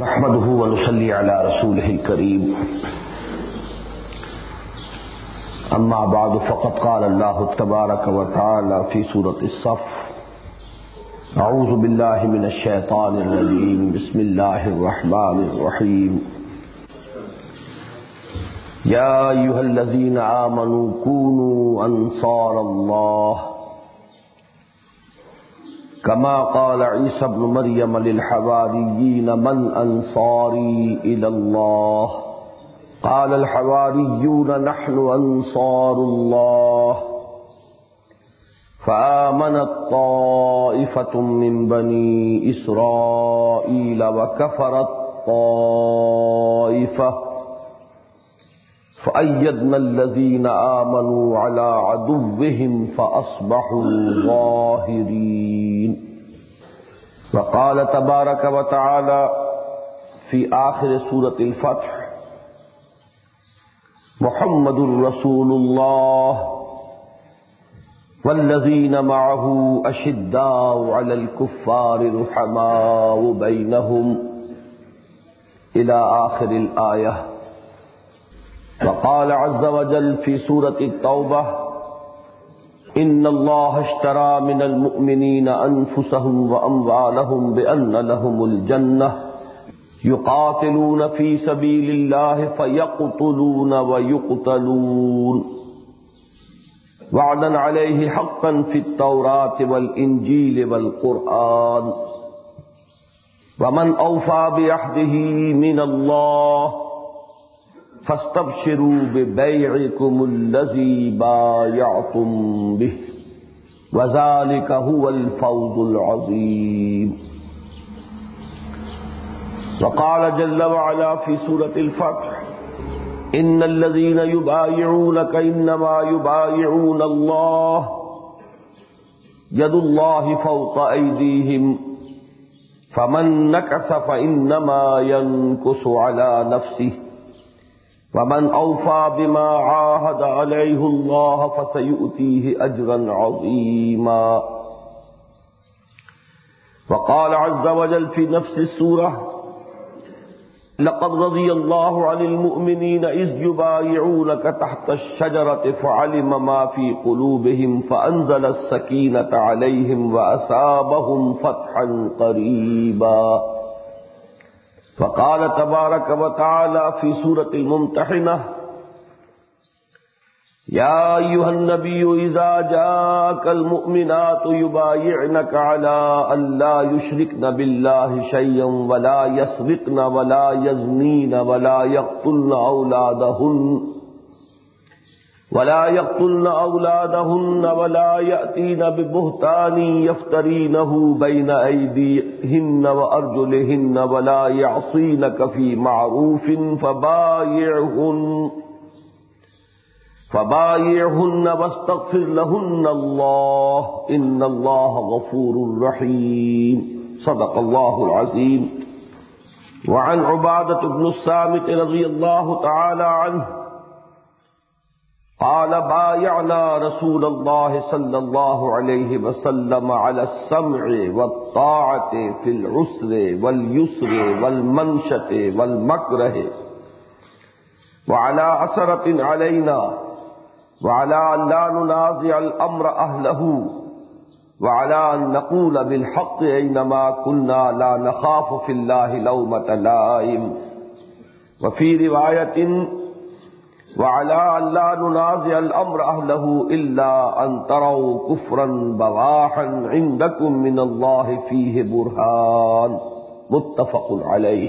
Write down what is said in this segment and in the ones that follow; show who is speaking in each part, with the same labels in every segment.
Speaker 1: نحمده ونصلي على رسوله الكريم اما بعد فقد قال الله تبارك وتعالى في سورة الصف اعوذ بالله من الشيطان الرجيم بسم الله الرحمن الرحيم يا ايها الذين آمنوا كونوا انصار الله كما قال عيسى ابن مريم للحواريين من أنصاري إلى الله قال الحواريون نحن أنصار الله فآمنت طائفة من بني إسرائيل وكفرت طائفة فأيدنا الذين آمنوا على عدوهم فأصبحوا ظاهرين. وقال تبارك وتعالى في آخر سورة الفتح محمد رسول الله والذين معه أشداء على الكفار رحماء بينهم إلى آخر الآية. وقال عز وجل في سورة التوبة إن الله اشترى من المؤمنين أنفسهم وأموالهم بأن لهم الجنة يقاتلون في سبيل الله فيقتلون ويقتلون وعدا عليه حقا في التوراة والإنجيل والقرآن ومن أوفى بعهده من الله فاستبشروا ببيعكم الذي بايعتم به وذلك هو الفوز العظيم. وقال جل وعلا في سورة الفتح إن الذين يبايعونك إنما يبايعون الله يد الله فوق أيديهم فمن نكث فإنما ينكث على نفسه ومن أوفى بما عاهد عليه الله فسيؤتيه أجرا عظيما. وقال عز وجل في نفس السورة لقد رضي الله عن المؤمنين إذ يبايعونك تحت الشجرة فعلم ما في قلوبهم فأنزل السكينة عليهم وأثابهم فتحا قريبا. فقال تبارك وتعالى في سورة الممتحنة يا أيها النبي إذا جاءك المؤمنات يبايعنك على أن لا يشركن بالله شيئا ولا يسرقن ولا يزنين ولا يقتلن أولادهن ولا يأتين ببهتان يفترينه بين أيديهن وأرجلهن ولا يعصينك في معروف فبايعهن واستغفر لهن الله إن الله غفور رحيم. صدق الله العظيم. وعن عبادة بن الصامت رضي الله تعالى عنه قال بايعنا رسول الله صلى الله عليه وسلم على السمع والطاعة في العسر واليسر والمنشة والمكره وعلى عسرة علينا وعلى أن لا ننازع الأمر أهله وعلى أن نقول بالحق أينما كنا لا نخاف في الله لومة لائم. وفي رواية وعلى أن لا ننازع الأمر أهله إلا أن تروا كفرا بواحا عندكم من الله فيه برهان. متفق عليه.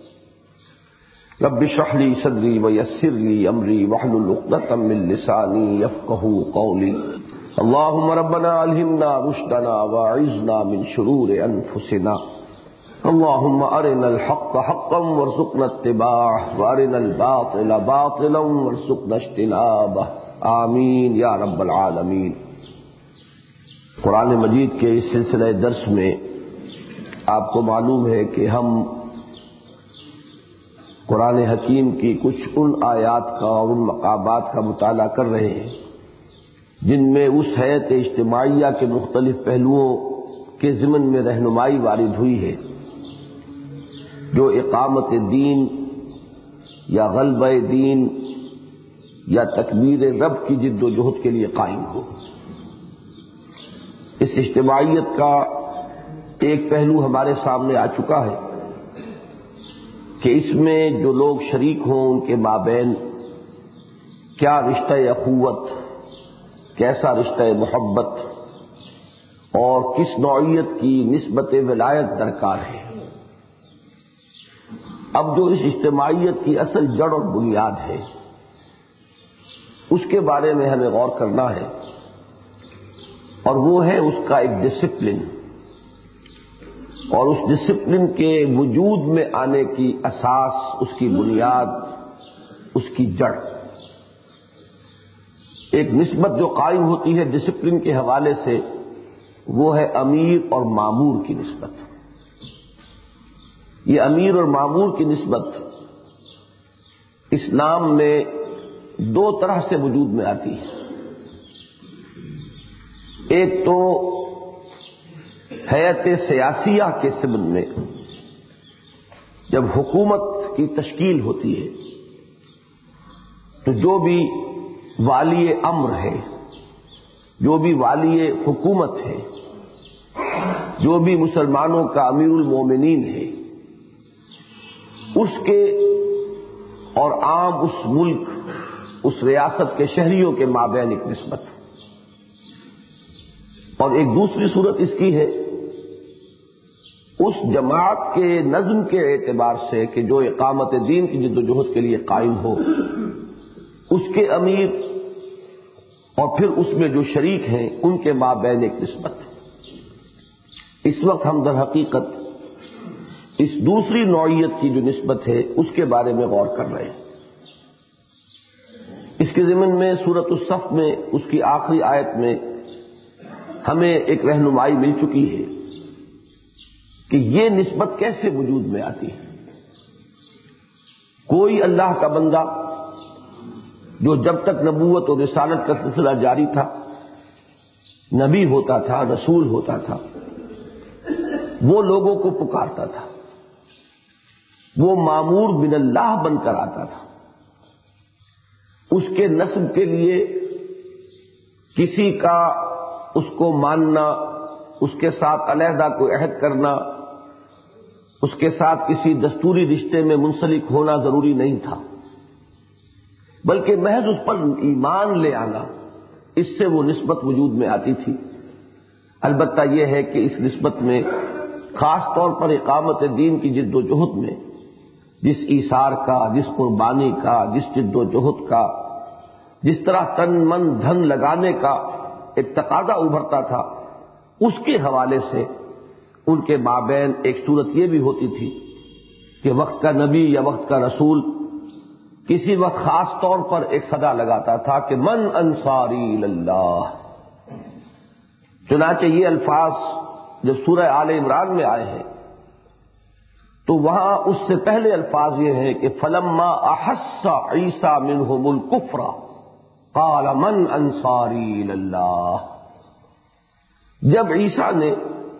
Speaker 1: رب اشرح لي صدري ويسر لي أمري واحلل عقدة من لساني يفقهوا قولي. اللهم ربنا ألهمنا رشدنا وأعذنا من شرور أنفسنا. اللهم أرنا الحق حقا وارزقنا اتباعه وأرنا الباطل باطلا وارزقنا اجتنابه آمین یا رب العالمین. قرآن مجید کے اس سلسلہ درس میں آپ کو معلوم ہے کہ ہم قرآن حکیم کی کچھ ان آیات کا اور ان مقامات کا مطالعہ کر رہے ہیں جن میں اس حیات اجتماعیہ کے مختلف پہلوؤں کے ضمن میں رہنمائی وارد ہوئی ہے. جو اقامت دین یا غلبہ دین یا تکبیر رب کی جد و جہد کے لیے قائم ہو۔ اس اجتماعیت کا ایک پہلو ہمارے سامنے آ چکا ہے کہ اس میں جو لوگ شریک ہوں ان کے مابین کیا رشتہ اخوت، کیسا رشتہ محبت اور کس نوعیت کی نسبت ولایت درکار ہے۔ اب جو اس اجتماعیت کی اصل جڑ اور بنیاد ہے اس کے بارے میں ہمیں غور کرنا ہے، اور وہ ہے اس کا ایک ڈسپلن، اور اس ڈسپلن کے وجود میں آنے کی اساس، اس کی بنیاد، اس کی جڑ۔ ایک نسبت جو قائم ہوتی ہے ڈسپلن کے حوالے سے وہ ہے امیر اور مامور کی نسبت۔ یہ امیر اور مامور کی نسبت اسلام میں دو طرح سے وجود میں آتی ہے۔ ایک تو ہیئت سیاسیہ کے سبب میں جب حکومت کی تشکیل ہوتی ہے تو جو بھی والی امر ہے، جو بھی والی حکومت ہے، جو بھی مسلمانوں کا امیر المومنین ہے، اس کے اور عام اس ملک، اس ریاست کے شہریوں کے مابین ایک نسبت، اور ایک دوسری صورت اس کی ہے اس جماعت کے نظم کے اعتبار سے کہ جو اقامت دین کی جد و جہد کے لیے قائم ہو، اس کے امیر اور پھر اس میں جو شریک ہیں ان کے مابین ایک نسبت۔ اس وقت ہم در حقیقت اس دوسری نوعیت کی جو نسبت ہے اس کے بارے میں غور کر رہے ہیں۔ اس کے ضمن میں سورۃ الصف میں اس کی آخری آیت میں ہمیں ایک رہنمائی مل چکی ہے کہ یہ نسبت کیسے وجود میں آتی ہے۔ کوئی اللہ کا بندہ جو جب تک نبوت اور رسالت کا سلسلہ جاری تھا نبی ہوتا تھا، رسول ہوتا تھا، وہ لوگوں کو پکارتا تھا، وہ مامور من اللہ بن کر آتا تھا۔ اس کے نسب کے لیے کسی کا اس کو ماننا، اس کے ساتھ علیحدہ کوئی عہد کرنا، اس کے ساتھ کسی دستوری رشتے میں منسلک ہونا ضروری نہیں تھا، بلکہ محض اس پر ایمان لے آنا، اس سے وہ نسبت وجود میں آتی تھی۔ البتہ یہ ہے کہ اس نسبت میں خاص طور پر اقامت دین کی جد و جہد میں جس ایثار کا، جس قربانی کا، جس جد و جہد کا، جس طرح تن من دھن لگانے کا ایک تقاضا ابھرتا تھا، اس کے حوالے سے ان کے مابین ایک صورت یہ بھی ہوتی تھی کہ وقت کا نبی یا وقت کا رسول کسی وقت خاص طور پر ایک صدا لگاتا تھا کہ من انصاری اللہ۔ چنانچہ یہ الفاظ جب سورہ آل عمران میں آئے ہیں تو وہاں اس سے پہلے الفاظ یہ ہیں کہ فلما احس عیسی منہم الکفر قال من انصاری اللہ۔ جب عیسیٰ نے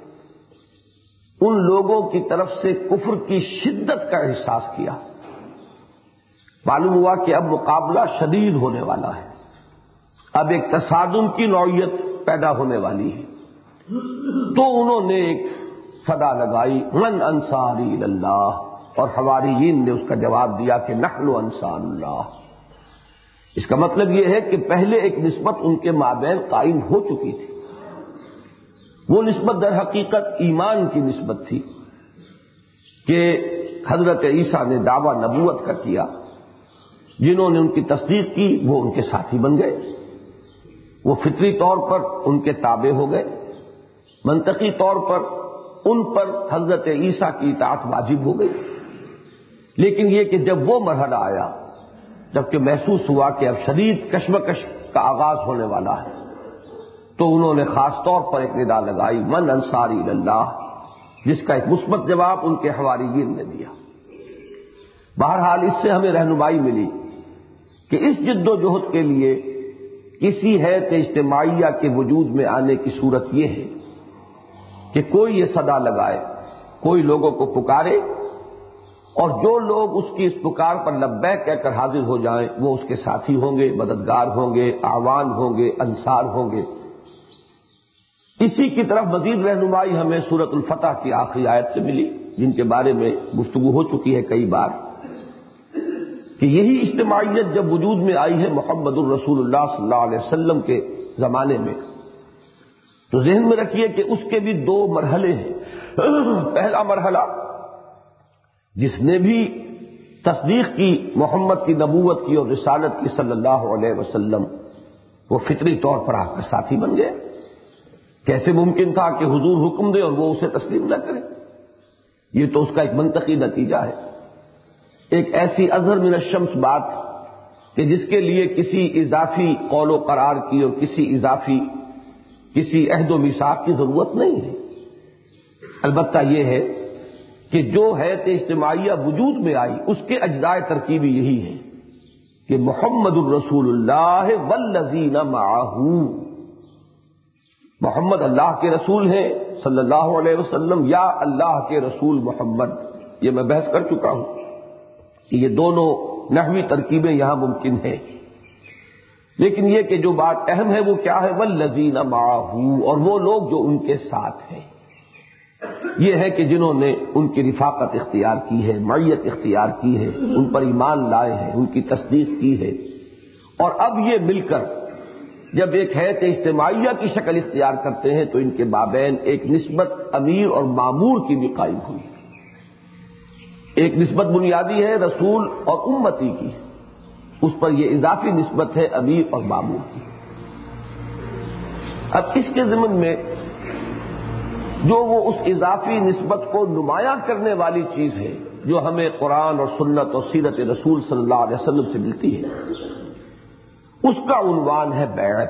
Speaker 1: ان لوگوں کی طرف سے کفر کی شدت کا احساس کیا، معلوم ہوا کہ اب مقابلہ شدید ہونے والا ہے، اب ایک تصادم کی نوعیت پیدا ہونے والی ہے، تو انہوں نے ایک صدا لگائی من انصاری اللہ، اور حواریین نے اس کا جواب دیا کہ نحن انصار اللہ۔ اس کا مطلب یہ ہے کہ پہلے ایک نسبت ان کے مابین قائم ہو چکی تھی۔ وہ نسبت در حقیقت ایمان کی نسبت تھی کہ حضرت عیسیٰ نے دعویٰ نبوت کا کیا، جنہوں نے ان کی تصدیق کی وہ ان کے ساتھی بن گئے، وہ فطری طور پر ان کے تابع ہو گئے، منطقی طور پر ان پر حضرت عیسیٰ کی اطاعت واجب ہو گئی۔ لیکن یہ کہ جب وہ مرحلہ آیا جبکہ محسوس ہوا کہ اب شدید کشمکش کا آغاز ہونے والا ہے، تو انہوں نے خاص طور پر ایک ندا لگائی من انصاری اللہ، جس کا ایک مثبت جواب ان کے حواریین نے دیا۔ بہرحال اس سے ہمیں رہنمائی ملی کہ اس جد و جہد کے لیے کسی ہیئت اجتماعیہ کے وجود میں آنے کی صورت یہ ہے کہ کوئی یہ صدا لگائے، کوئی لوگوں کو پکارے اور جو لوگ اس کی اس پکار پر لبیک کہہ کر حاضر ہو جائیں وہ اس کے ساتھی ہوں گے، مددگار ہوں گے، اعوان ہوں گے، انصار ہوں گے۔ اسی کی طرف مزید رہنمائی ہمیں سورۃ الفتح کی آخری آیت سے ملی، جن کے بارے میں گفتگو ہو چکی ہے کئی بار، کہ یہی اجتماعیت جب وجود میں آئی ہے محمد الرسول اللہ صلی اللہ علیہ وسلم کے زمانے میں، تو ذہن میں رکھیے کہ اس کے بھی دو مرحلے ہیں۔ پہلا مرحلہ، جس نے بھی تصدیق کی محمد کی نبوت کی اور رسالت کی صلی اللہ علیہ وسلم، وہ فطری طور پر آپ کا ساتھی بن گئے۔ کیسے ممکن تھا کہ حضور حکم دے اور وہ اسے تسلیم نہ کرے؟ یہ تو اس کا ایک منطقی نتیجہ ہے، ایک ایسی اظہر من الشمس بات کہ جس کے لیے کسی اضافی قول و قرار کی اور کسی عہد و میثاق کی ضرورت نہیں ہے۔ البتہ یہ ہے کہ جو حیات اجتماعیہ وجود میں آئی اس کے اجزاء ترکیبی یہی ہے کہ محمد الرسول اللہ والذین معہ، محمد اللہ کے رسول ہیں صلی اللہ علیہ وسلم یا اللہ کے رسول محمد۔ یہ میں بحث کر چکا ہوں کہ یہ دونوں نحوی ترکیبیں یہاں ممکن ہیں، لیکن یہ کہ جو بات اہم ہے وہ کیا ہے؟ والذین معہ، اور وہ لوگ جو ان کے ساتھ ہیں۔ یہ ہے کہ جنہوں نے ان کی رفاقت اختیار کی ہے، معیت اختیار کی ہے، ان پر ایمان لائے ہیں، ان کی تصدیق کی ہے، اور اب یہ مل کر جب ایک حیات اجتماعیہ کی شکل اختیار کرتے ہیں تو ان کے مابین ایک نسبت امیر اور مامور کی بھی قائم ہوئی۔ ایک نسبت بنیادی ہے رسول اور امتی کی، اس پر یہ اضافی نسبت ہے امیر اور مامور کی۔ اب اس کے ضمن میں جو وہ اس اضافی نسبت کو نمایاں کرنے والی چیز ہے جو ہمیں قرآن اور سنت اور سیرت رسول صلی اللہ علیہ وسلم سے ملتی ہے، اس کا عنوان ہے بیعت۔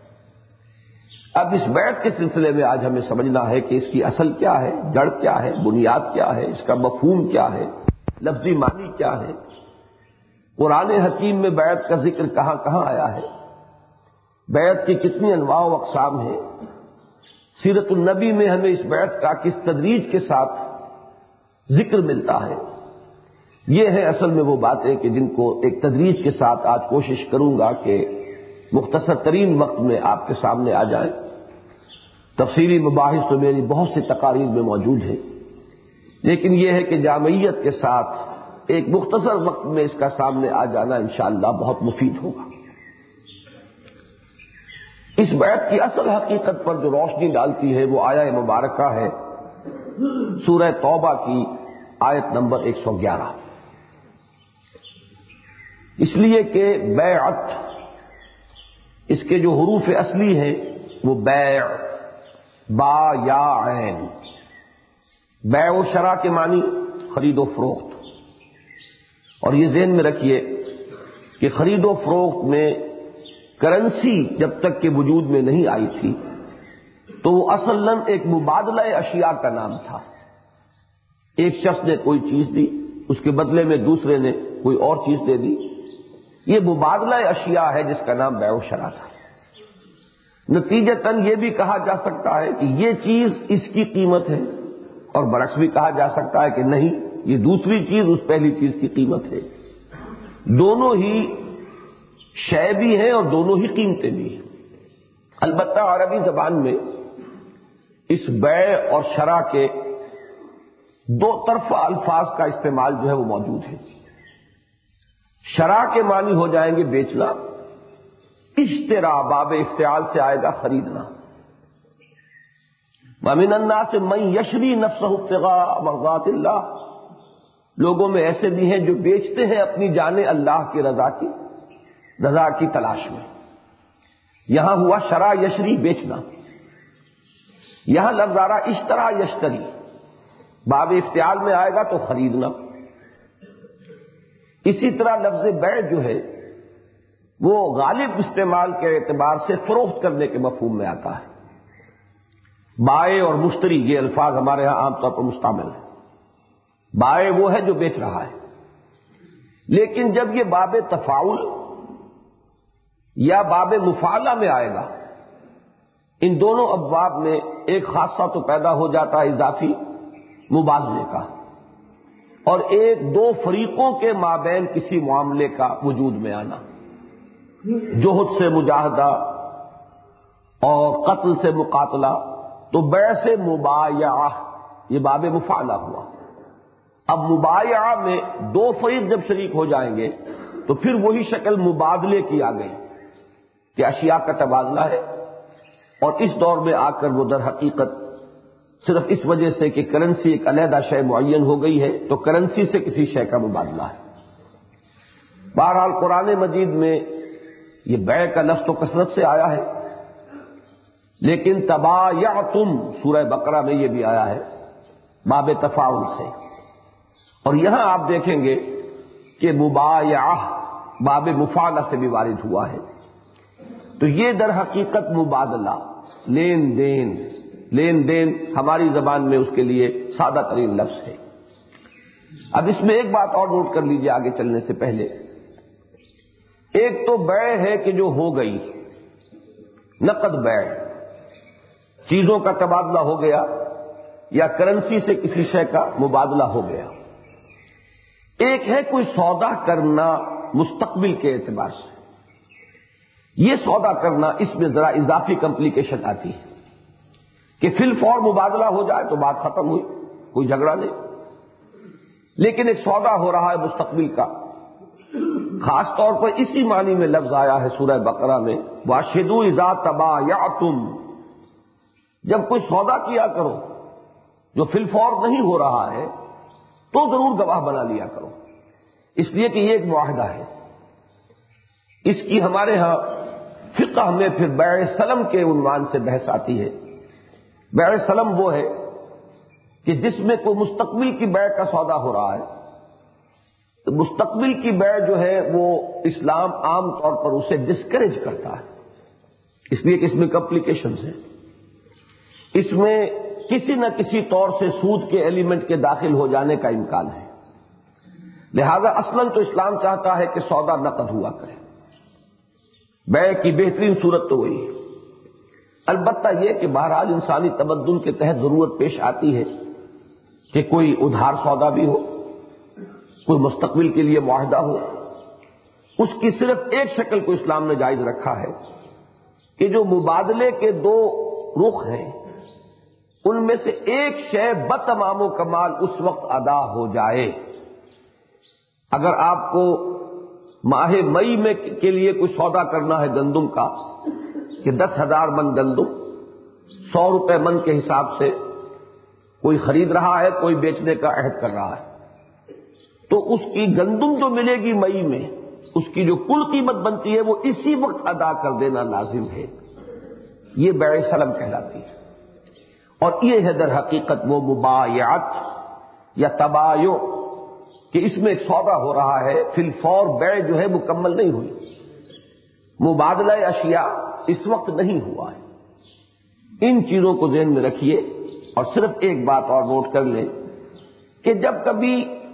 Speaker 1: اب اس بیعت کے سلسلے میں آج ہمیں سمجھنا ہے کہ اس کی اصل کیا ہے، جڑ کیا ہے، بنیاد کیا ہے، اس کا مفہوم کیا ہے، لفظی معنی کیا ہے، قرآن حکیم میں بیعت کا ذکر کہاں کہاں آیا ہے، بیعت کی کتنی انواع و اقسام ہیں، سیرت النبی میں ہمیں اس بیعت کا کس تدریج کے ساتھ ذکر ملتا ہے۔ یہ ہے اصل میں وہ باتیں کہ جن کو ایک تدریج کے ساتھ آج کوشش کروں گا کہ مختصر ترین وقت میں آپ کے سامنے آ جائیں۔ تفصیلی مباحث تو میری بہت سی تقاریر میں موجود ہیں، لیکن یہ ہے کہ جامعیت کے ساتھ ایک مختصر وقت میں اس کا سامنے آ جانا انشاءاللہ بہت مفید ہوگا۔ اس بیعت کی اصل حقیقت پر جو روشنی ڈالتی ہے وہ آیہ مبارکہ ہے سورہ توبہ کی آیت نمبر 111۔ اس لیے کہ بیعت، اس کے جو حروف اصلی ہیں وہ بیع، با یا عین، بیع و شرع کے معنی خرید و فروخت، اور یہ ذہن میں رکھیے کہ خرید و فروخت میں کرنسی جب تک کہ وجود میں نہیں آئی تھی تو وہ اصلاً ایک مبادلہ اشیاء کا نام تھا۔ ایک شخص نے کوئی چیز دی، اس کے بدلے میں دوسرے نے کوئی اور چیز دے دی، یہ مبادلہ اشیاء ہے جس کا نام بیع و شرع تھا۔ نتیجتاً یہ بھی کہا جا سکتا ہے کہ یہ چیز اس کی قیمت ہے، اور برعکس بھی کہا جا سکتا ہے کہ نہیں، یہ دوسری چیز اس پہلی چیز کی قیمت ہے۔ دونوں ہی شے بھی ہیں اور دونوں ہی قیمتیں بھی ہیں۔ البتہ عربی زبان میں اس بیع اور شرع کے دو طرفہ الفاظ کا استعمال جو ہے وہ موجود ہے۔ شرع کے معنی ہو جائیں گے بیچنا، اشترا باب افتعال سے آئے گا خریدنا۔ وَمِنَ النَّاسِ مَن يَشْرِي نَفْسَهُ ابْتِغَاءَ مَرْضَاتِ اللَّهِ، لوگوں میں ایسے بھی ہیں جو بیچتے ہیں اپنی جانیں اللہ کی رضا کی تلاش میں۔ یہاں ہوا شرع یشری، بیچنا، یہاں لفظ آ رہا اشترا یشتری، باب افتعال میں آئے گا تو خریدنا۔ اسی طرح لفظ بیع جو ہے وہ غالب استعمال کے اعتبار سے فروخت کرنے کے مفہوم میں آتا ہے۔ بائع اور مشتری یہ الفاظ ہمارے ہاں عام طور پر مستعمل ہیں۔ بائع وہ ہے جو بیچ رہا ہے، لیکن جب یہ باب تفاعل یا باب مفاعلہ میں آئے گا، ان دونوں ابواب میں ایک خاصہ تو پیدا ہو جاتا ہے اضافی مبادلے کا، اور ایک دو فریقوں کے مابین کسی معاملے کا وجود میں آنا، جوہد سے مجاہدہ اور قتل سے مقاتلہ، تو بیع سے مبایعہ، یہ باب مفاعلہ ہوا۔ اب مبایعہ میں دو فریق جب شریک ہو جائیں گے تو پھر وہی شکل مبادلے کی آ گئی کہ اشیاء کا تبادلہ ہے، اور اس دور میں آ کر وہ در حقیقت صرف اس وجہ سے کہ کرنسی ایک علیحدہ شے معین ہو گئی ہے تو کرنسی سے کسی شے کا مبادلہ ہے۔ بہرحال قرآن مجید میں یہ بیع کا لفظ تو کثرت سے آیا ہے، لیکن تبایعتم سورہ بقرہ میں یہ بھی آیا ہے باب تفاعل سے، اور یہاں آپ دیکھیں گے کہ مبایعہ باب مفاعلہ سے بھی وارد ہوا ہے۔ تو یہ در حقیقت مبادلہ، لین دین ہماری زبان میں اس کے لیے سادہ ترین لفظ ہے۔ اب اس میں ایک بات اور نوٹ کر لیجیے آگے چلنے سے پہلے، ایک تو بیع ہے کہ جو ہو گئی، نقد بیع، چیزوں کا تبادلہ ہو گیا یا کرنسی سے کسی شے کا مبادلہ ہو گیا۔ ایک ہے کوئی سودا کرنا مستقبل کے اعتبار سے، یہ سودا کرنا، اس میں ذرا اضافی کمپلیکیشن آتی ہے کہ فی الفور مبادلہ ہو جائے تو بات ختم ہوئی، کوئی جھگڑا نہیں، لیکن ایک سودا ہو رہا ہے مستقبل کا، خاص طور پر اسی معنی میں لفظ آیا ہے سورہ بقرہ میں واشہدوا اذا تبایعتم، جب کوئی سودا کیا کرو جو فی الفور نہیں ہو رہا ہے تو ضرور گواہ بنا لیا کرو، اس لیے کہ یہ ایک معاہدہ ہے۔ اس کی ہمارے ہاں فقہ میں پھر بیع سلم کے عنوان سے بحث آتی ہے۔ بیع سلم وہ ہے کہ جس میں کوئی مستقبل کی بیع کا سودا ہو رہا ہے، تو مستقبل کی بیع جو ہے وہ اسلام عام طور پر اسے ڈسکریج کرتا ہے، اس لیے کہ اس میں کمپلیکیشنز ہیں، اس میں کسی نہ کسی طور سے سود کے ایلیمنٹ کے داخل ہو جانے کا امکان ہے، لہذا اصلاً تو اسلام چاہتا ہے کہ سودا نقد ہوا کرے، بیع کی بہترین صورت تو وہی ہے۔ البتہ یہ کہ بہرحال انسانی تمدن کے تحت ضرورت پیش آتی ہے کہ کوئی ادھار سودا بھی ہو، کوئی مستقبل کے لیے معاہدہ ہو، اس کی صرف ایک شکل کو اسلام نے جائز رکھا ہے کہ جو مبادلے کے دو رخ ہیں ان میں سے ایک شے بتمام و کمال اس وقت ادا ہو جائے۔ اگر آپ کو ماہ مئی میں کے لیے کوئی سودا کرنا ہے گندم کا کہ 10,000 من گندم 100 روپے من کے حساب سے کوئی خرید رہا ہے، کوئی بیچنے کا عہد کر رہا ہے، تو اس کی گندم جو ملے گی مئی میں اس کی جو کل قیمت بنتی ہے وہ اسی وقت ادا کر دینا لازم ہے، یہ بیع سلم کہلاتی ہے۔ اور یہ ہے در حقیقت وہ مبایعت یا تبایع کہ اس میں ایک سودا ہو رہا ہے، فی الفور بیع جو ہے مکمل نہیں ہوئی، مبادلہ اشیاء اس وقت نہیں ہوا ہے۔ ان چیزوں کو ذہن میں رکھیے، اور صرف ایک بات اور نوٹ کر لیں کہ جب کبھی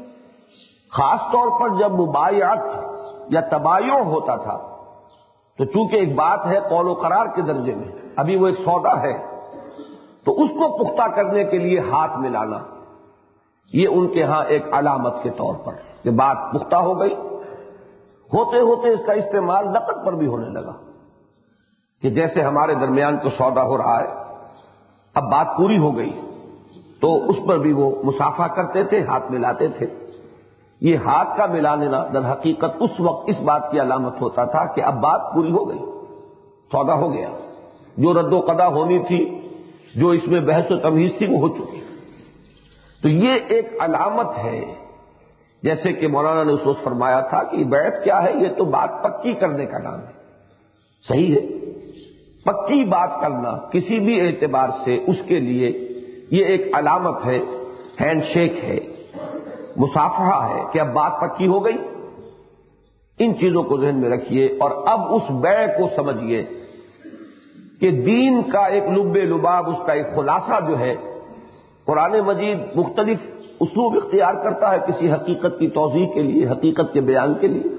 Speaker 1: خاص طور پر جب مبایعت یا تبایع ہوتا تھا تو چونکہ ایک بات ہے قول و قرار کے درجے میں، ابھی وہ ایک سودا ہے، تو اس کو پختہ کرنے کے لیے ہاتھ ملانا یہ ان کے ہاں ایک علامت کے طور پر کہ بات پختہ ہو گئی، ہوتے ہوتے اس کا استعمال نقد پر بھی ہونے لگا کہ جیسے ہمارے درمیان کو سودا ہو رہا ہے، اب بات پوری ہو گئی تو اس پر بھی وہ مصافحہ کرتے تھے، ہاتھ ملاتے تھے۔ یہ ہاتھ کا ملانا در حقیقت اس وقت اس بات کی علامت ہوتا تھا کہ اب بات پوری ہو گئی، سودا ہو گیا، جو رد و قضا ہونی تھی، جو اس میں بحث و تمہیز تھی وہ ہو چکی۔ تو یہ ایک علامت ہے، جیسے کہ مولانا نے اس وقت فرمایا تھا کہ بیعت کیا ہے، یہ تو بات پکی کرنے کا نام ہے۔ صحیح ہے، پکی بات کرنا کسی بھی اعتبار سے اس کے لیے یہ ایک علامت ہے، ہینڈ شیک ہے، مصافحہ ہے کہ اب بات پکی ہو گئی۔ ان چیزوں کو ذہن میں رکھیے، اور اب اس بیع کو سمجھیے کہ دین کا ایک لب لباب، اس کا ایک خلاصہ جو ہے، قرآن مجید مختلف اسلوب اختیار کرتا ہے کسی حقیقت کی توضیح کے لیے، حقیقت کے بیان کے لیے۔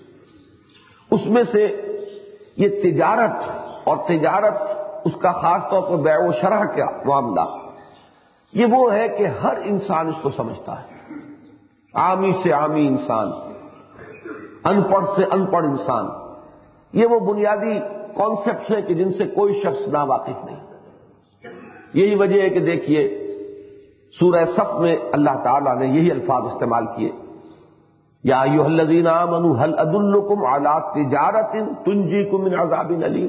Speaker 1: اس میں سے یہ تجارت، اور تجارت اس کا خاص طور پر بیع و شرح کا معاملہ، یہ وہ ہے کہ ہر انسان اس کو سمجھتا ہے، عامی سے عامی انسان، ان پڑھ سے ان پڑھ انسان، یہ وہ بنیادی کانسیپٹس ہیں کہ جن سے کوئی شخص نا واقف نہیں۔ یہی وجہ ہے کہ دیکھیے سورہ صف میں اللہ تعالیٰ نے یہی الفاظ استعمال کیے، یا ایھا الذین آمنوا هل ادلکم علی تجارۃ تنجیکم من عذاب الیم،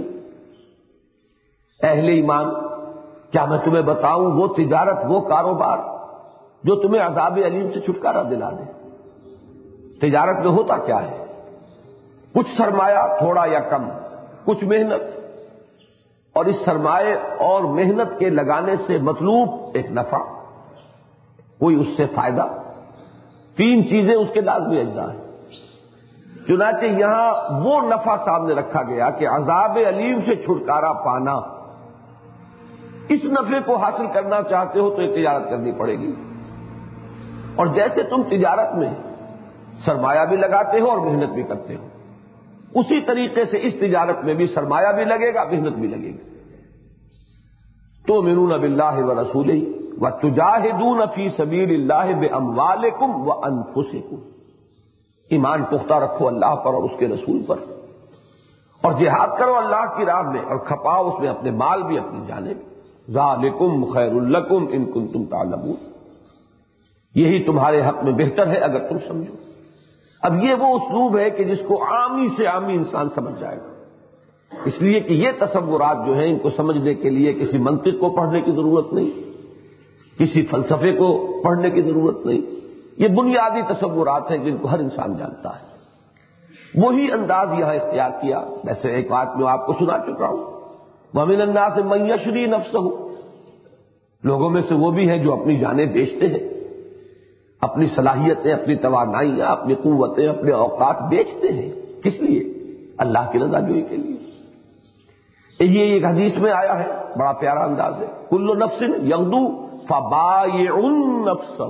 Speaker 1: اہل ایمان کیا میں تمہیں بتاؤں وہ تجارت، وہ کاروبار جو تمہیں عذاب علیم سے چھٹکارا دلا دے۔ تجارت میں ہوتا کیا ہے؟ کچھ سرمایہ تھوڑا یا کم، کچھ محنت، اور اس سرمایہ اور محنت کے لگانے سے مطلوب ایک نفع، کوئی اس سے فائدہ، تین چیزیں اس کے لازمی اجزاء ہیں۔ چنانچہ یہاں وہ نفع سامنے رکھا گیا کہ عذاب علیم سے چھٹکارا پانا، اس نفع کو حاصل کرنا چاہتے ہو تو ایک تجارت کرنی پڑے گی، اور جیسے تم تجارت میں سرمایہ بھی لگاتے ہو اور محنت بھی کرتے ہو، اسی طریقے سے اس تجارت میں بھی سرمایہ بھی لگے گا، محنت بھی لگے گی۔ تؤمنون باللہ ورسولہ وتجاہدون فی سبیل اللہ باموالکم وانفسکم، ایمان پختہ رکھو اللہ پر اور اس کے رسول پر، اور جہاد کرو اللہ کی راہ میں، اور کھپاؤ اس میں اپنے مال بھی اپنی جانیں بھی۔ ذالکم خیر لکم ان کنتم تعلمون، یہی تمہارے حق میں بہتر ہے اگر تم سمجھو۔ اب یہ وہ اسلوب ہے کہ جس کو عامی سے عامی انسان سمجھ جائے گا، اس لیے کہ یہ تصورات جو ہیں ان کو سمجھنے کے لیے کسی منطق کو پڑھنے کی ضرورت نہیں، کسی فلسفے کو پڑھنے کی ضرورت نہیں، یہ بنیادی تصورات ہیں جن کو ہر انسان جانتا ہے۔ وہی انداز یہاں اختیار کیا، ویسے ایک بات میں آپ کو سنا چکا ہوں، وَمِنَ النَّاسِ مَن يَشْرِي نَفْسَهُ، لوگوں میں سے وہ بھی ہیں جو اپنی جانیں بیچتے ہیں، اپنی صلاحیتیں، اپنی توانائیاں، اپنی قوتیں، اپنے اوقات بیچتے ہیں، کس لیے؟ اللہ کی رضا جوئی کے لیے۔ یہ ایک حدیث میں آیا ہے، بڑا پیارا انداز ہے، کل نفس یغدو فبائع نفسہ،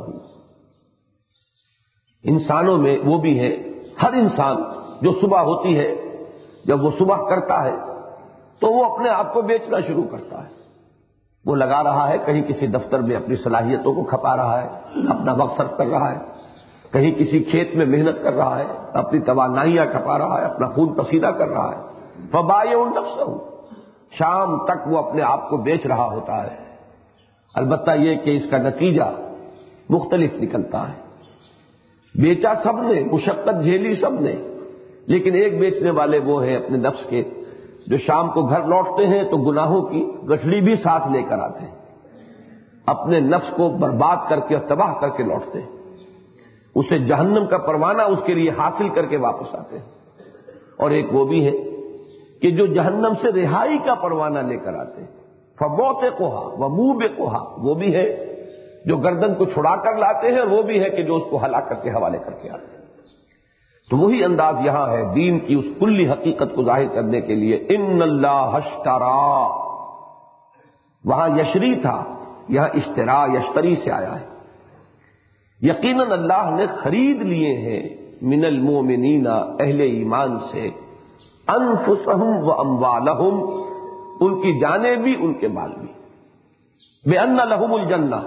Speaker 1: انسانوں میں وہ بھی ہے، ہر انسان جو صبح ہوتی ہے، جب وہ صبح کرتا ہے تو وہ اپنے آپ کو بیچنا شروع کرتا ہے، وہ لگا رہا ہے کہیں کسی دفتر میں اپنی صلاحیتوں کو کھپا رہا ہے، اپنا وقت صرف کر رہا ہے، کہیں کسی کھیت میں محنت کر رہا ہے، اپنی توانائیاں کھپا رہا ہے، اپنا خون پسینہ کر رہا ہے، فبائع نفسہ، شام تک وہ اپنے آپ کو بیچ رہا ہوتا ہے۔ البتہ یہ کہ اس کا نتیجہ مختلف نکلتا ہے، بیچا سب نے، مشقت جھیلی سب نے، لیکن ایک بیچنے والے وہ ہیں اپنے نفس کے، جو شام کو گھر لوٹتے ہیں تو گناہوں کی گٹھڑی بھی ساتھ لے کر آتے ہیں، اپنے نفس کو برباد کر کے اور تباہ کر کے لوٹتے ہیں، اسے جہنم کا پروانہ اس کے لیے حاصل کر کے واپس آتے ہیں۔ اور ایک وہ بھی ہے کہ جو جہنم سے رہائی کا پروانہ لے کر آتے ہیں، فَمَوْتِقُهَا وَمُوبِقُهَا، وہ بھی ہے جو گردن کو چھڑا کر لاتے ہیں، اور وہ بھی ہے کہ جو اس کو ہلاکت کے حوالے کر کے آتے ہیں۔ تو وہی انداز یہاں ہے دین کی اس کلی حقیقت کو ظاہر کرنے کے لیے، ان اللہ اشترا، وہاں یشری تھا، یہاں اشترا یشتری سے آیا ہے، یقیناً اللہ نے خرید لیے ہیں من المومنین، اہل ایمان سے، انفسہم و اموالہم، ان کی جانیں بھی ان کے مال بھی، بأن لہم الجنہ،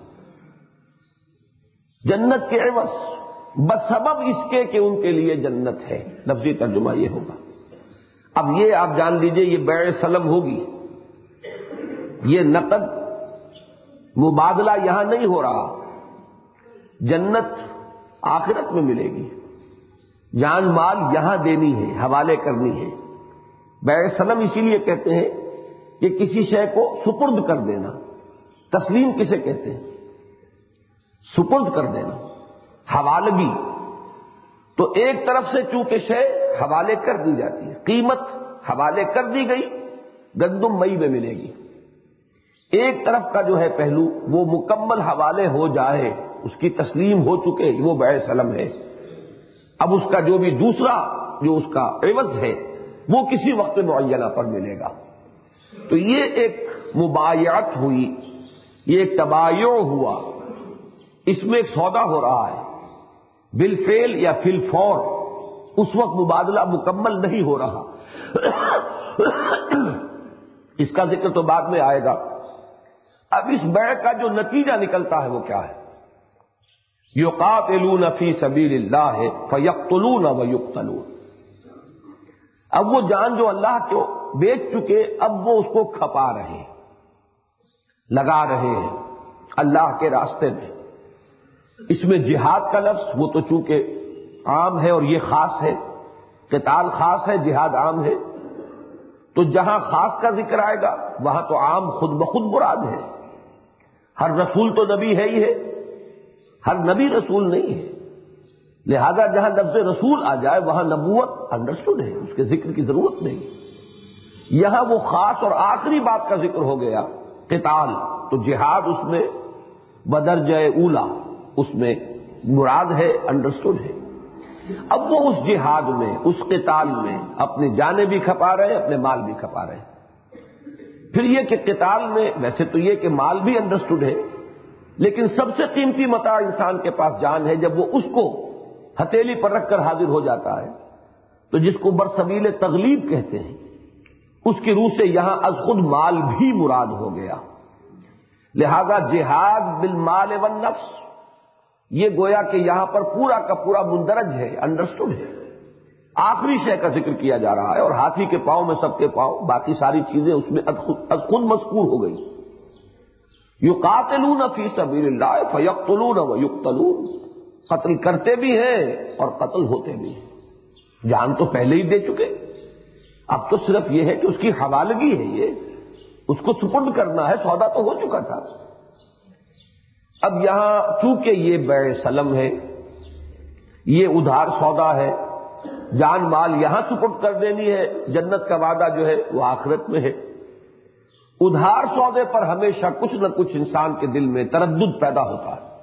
Speaker 1: جنت کے عوض، بسبب اس کے کہ ان کے لیے جنت ہے، لفظی ترجمہ یہ ہوگا۔ اب یہ آپ جان لیجئے یہ بیع سلم ہوگی، یہ نقد مبادلہ یہاں نہیں ہو رہا، جنت آخرت میں ملے گی، جان مال یہاں دینی ہے، حوالے کرنی ہے۔ بیع سلم اسی لیے کہتے ہیں کہ کسی شے کو سپرد کر دینا، تسلیم کسے کہتے ہیں؟ سپرد کر دینا، حوالگی۔ تو ایک طرف سے چونکہ شے حوالے کر دی جاتی ہے، قیمت حوالے کر دی گئی، گندم مئی میں ملے گی۔ ایک طرف کا جو ہے پہلو وہ مکمل حوالے ہو جائے، اس کی تسلیم ہو چکے، وہ بیع سلم ہے۔ اب اس کا جو بھی دوسرا جو اس کا عوض ہے وہ کسی وقت معینہ پر ملے گا۔ تو یہ ایک مبایعت ہوئی، یہ ایک تبایع ہوا، اس میں ایک سودا ہو رہا ہے، بالفعل یا فی الفور، اس وقت مبادلہ مکمل نہیں ہو رہا۔ اس کا ذکر تو بعد میں آئے گا۔ اب اس بیع کا جو نتیجہ نکلتا ہے وہ کیا ہے؟ یقاتلون فی سبیل اللہ فیقتلون ویقتلون۔ اب وہ جان جو اللہ کو بیچ چکے، اب وہ اس کو کھپا رہے ہیں، لگا رہے ہیں اللہ کے راستے میں۔ اس میں جہاد کا لفظ وہ تو چونکہ عام ہے اور یہ خاص ہے، قتال خاص ہے، جہاد عام ہے، تو جہاں خاص کا ذکر آئے گا وہاں تو عام خود بخود مراد ہے۔ ہر رسول تو نبی ہے ہی ہے، ہر نبی رسول نہیں ہے، لہذا جہاں لفظ رسول آ جائے وہاں نبوت انڈرسٹوڈ ہے، اس کے ذکر کی ضرورت نہیں۔ یہاں وہ خاص اور آخری بات کا ذکر ہو گیا قتال، تو جہاد اس میں بدرجہ اولا اس میں مراد ہے، انڈرسٹوڈ ہے۔ اب وہ اس جہاد میں، اس قتال میں اپنی جانیں بھی کھپا رہے ہیں، اپنے مال بھی کھپا رہے ہیں۔ پھر یہ کہ قتال میں ویسے تو یہ کہ مال بھی انڈرسٹوڈ ہے، لیکن سب سے قیمتی متاع انسان کے پاس جان ہے۔ جب وہ اس کو ہتھیلی پر رکھ کر حاضر ہو جاتا ہے تو جس کو برسبیل تغلیب کہتے ہیں، اس کی روح سے یہاں از خود مال بھی مراد ہو گیا۔ لہذا جہاد بالمال والنفس یہ گویا کہ یہاں پر پورا کا پورا مندرج ہے، انڈرسٹوڈ ہے۔ آخری شے کا ذکر کیا جا رہا ہے، اور ہاتھی کے پاؤں میں سب کے پاؤں، باقی ساری چیزیں اس میں از خود مذکور ہو گئی۔ یقاتلون فی سبیل اللہ فیقتلون ویقتلون، قتل کرتے بھی ہیں اور قتل ہوتے بھی ہیں۔ جان تو پہلے ہی دے چکے، اب تو صرف یہ ہے کہ اس کی حوالگی ہے، یہ اس کو سپرد کرنا ہے، سودا تو ہو چکا تھا۔ اب یہاں چونکہ یہ بیع سلم ہے، یہ ادھار سودا ہے، جان مال یہاں سپرد کر دینی ہے، جنت کا وعدہ جو ہے وہ آخرت میں ہے۔ ادھار سودے پر ہمیشہ کچھ نہ کچھ انسان کے دل میں تردد پیدا ہوتا ہے۔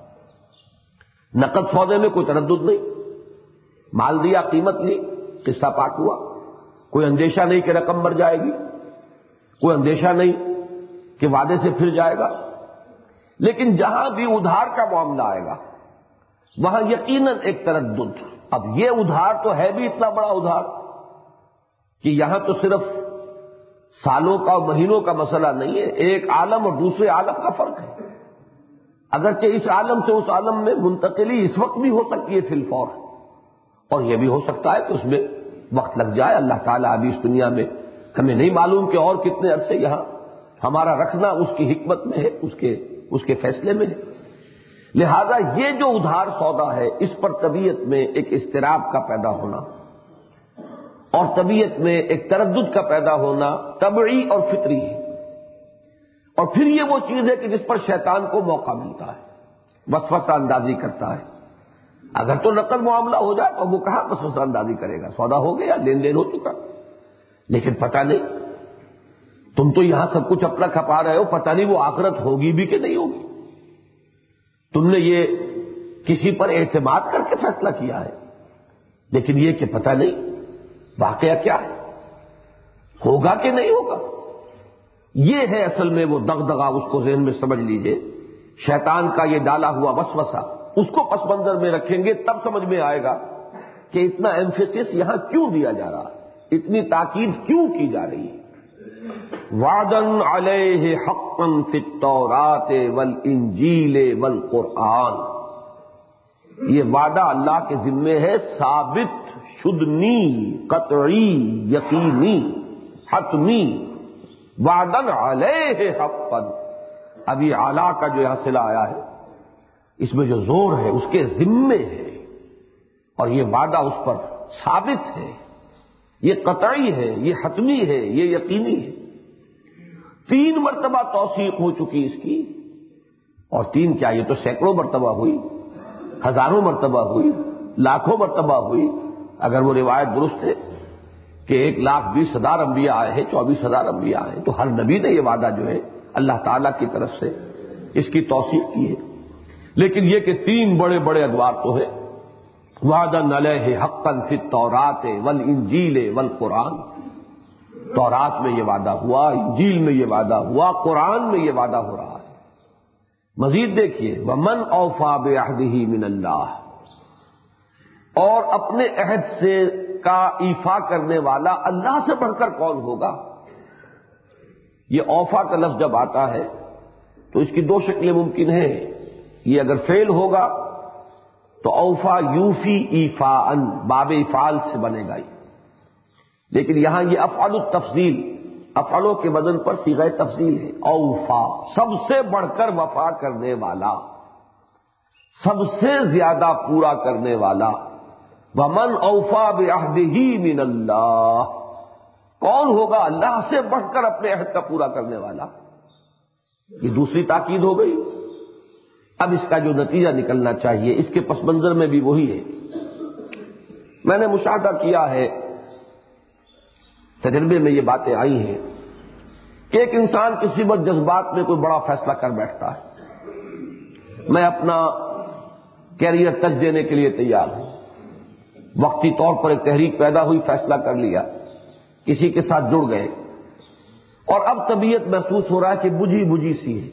Speaker 1: نقد سودے میں کوئی تردد نہیں، مال دیا، قیمت لی، قصہ پاک ہوا، کوئی اندیشہ نہیں کہ رقم بڑھ جائے گی، کوئی اندیشہ نہیں کہ وعدے سے پھر جائے گا۔ لیکن جہاں بھی ادھار کا معاملہ آئے گا وہاں یقیناً ایک تردد۔ اب یہ ادھار تو ہے بھی اتنا بڑا ادھار کہ یہاں تو صرف سالوں کا اور مہینوں کا مسئلہ نہیں ہے، ایک عالم اور دوسرے عالم کا فرق ہے۔ اگرچہ اس عالم سے اس عالم میں منتقلی اس وقت بھی ہو سکتی ہے فی الفور، اور یہ بھی ہو سکتا ہے کہ اس میں وقت لگ جائے۔ اللہ تعالیٰ ابھی اس دنیا میں ہمیں نہیں معلوم کہ اور کتنے عرصے یہاں ہمارا رکھنا اس کی حکمت میں ہے، اس کے فیصلے میں ہے۔ لہذا یہ جو ادھار سودا ہے اس پر طبیعت میں ایک اضطراب کا پیدا ہونا اور طبیعت میں ایک تردد کا پیدا ہونا طبعی اور فطری ہے۔ اور پھر یہ وہ چیز ہے کہ جس پر شیطان کو موقع ملتا ہے، وسوسہ اندازی کرتا ہے۔ اگر تو نقد معاملہ ہو جائے تو وہ کہاں وسوسہ اندازی کرے گا، سودا ہو گیا، لین دین ہو چکا، لیکن پتہ نہیں، تم تو یہاں سب کچھ اپنا کھپا رہے ہو، پتہ نہیں وہ آخرت ہوگی بھی کہ نہیں ہوگی۔ تم نے یہ کسی پر اعتماد کر کے فیصلہ کیا ہے، لیکن یہ کہ پتہ نہیں واقعہ کیا ہے، ہوگا کہ نہیں ہوگا۔ یہ ہے اصل میں وہ دغدغہ، اس کو ذہن میں سمجھ لیجئے، شیطان کا یہ ڈالا ہوا وسوسہ۔ اس کو پس منظر میں رکھیں گے تب سمجھ میں آئے گا کہ اتنا ایمفیسس یہاں کیوں دیا جا رہا ہے، اتنی تاکید کیوں کی جا رہی ہے۔ وعدن علیہ حقا فی التوراۃ والانجیل والقرآن، یہ وعدہ اللہ کے ذمے ہے، ثابت شدنی، قطعی، یقینی، حتمی۔ وعدن علیہ حقا، ابھی اعلیٰ کا جو یہاں صلہ آیا ہے اس میں جو زور ہے اس کے ذمے ہے، اور یہ وعدہ اس پر ثابت ہے، یہ قطعی ہے، یہ حتمی ہے، یہ یقینی ہے۔ 3 مرتبہ توثیق ہو چکی اس کی، اور 3 کیا، یہ تو سینکڑوں مرتبہ ہوئی، ہزاروں مرتبہ ہوئی، لاکھوں مرتبہ ہوئی، اگر وہ روایت درست ہے کہ 1,20,000 انبیاء آئے ہیں، 24,000 انبیاء آئے ہیں، تو ہر نبی نے یہ وعدہ جو ہے اللہ تعالیٰ کی طرف سے اس کی توثیق کی ہے۔ لیکن یہ کہ 3 بڑے بڑے ادوار تو ہیں، وعدن علیہ حقا فی التوراۃ والانجیل والقرآن، تورات میں یہ وعدہ ہوا، انجیل میں یہ وعدہ ہوا، قرآن میں یہ وعدہ ہو رہا ہے۔ مزید دیکھیے، ومن اوفی بعہدہ من اللہ، اور اپنے عہد سے کا ایفا کرنے والا اللہ سے بڑھ کر کون ہوگا۔ یہ اوفا کا لفظ جب آتا ہے تو اس کی 2 شکلیں ممکن ہیں، یہ اگر فعل ہوگا تو اوفا یوفی ایفاءن باب افعال سے بنے گا، لیکن یہاں یہ افعل التفضیل، افعلوں کے بدن پر صیغہ تفضیل ہے۔ اوفا سب سے بڑھ کر وفا کرنے والا، سب سے زیادہ پورا کرنے والا۔ ومن اوفا بعہدہ من اللہ، کون ہوگا اللہ سے بڑھ کر اپنے عہد کا پورا کرنے والا؟ یہ دوسری تاکید ہو گئی۔ اب اس کا جو نتیجہ نکلنا چاہیے اس کے پس منظر میں بھی وہی ہے۔ میں نے مشاہدہ کیا ہے، تجربے میں یہ باتیں آئی ہیں کہ ایک انسان کسی وقت جذبات میں کوئی بڑا فیصلہ کر بیٹھتا ہے، میں اپنا کیریئر تج دینے کے لیے تیار ہوں، وقتی طور پر ایک تحریک پیدا ہوئی، فیصلہ کر لیا، کسی کے ساتھ جڑ گئے، اور اب طبیعت محسوس ہو رہا ہے کہ بجھی بجھی سی ہے،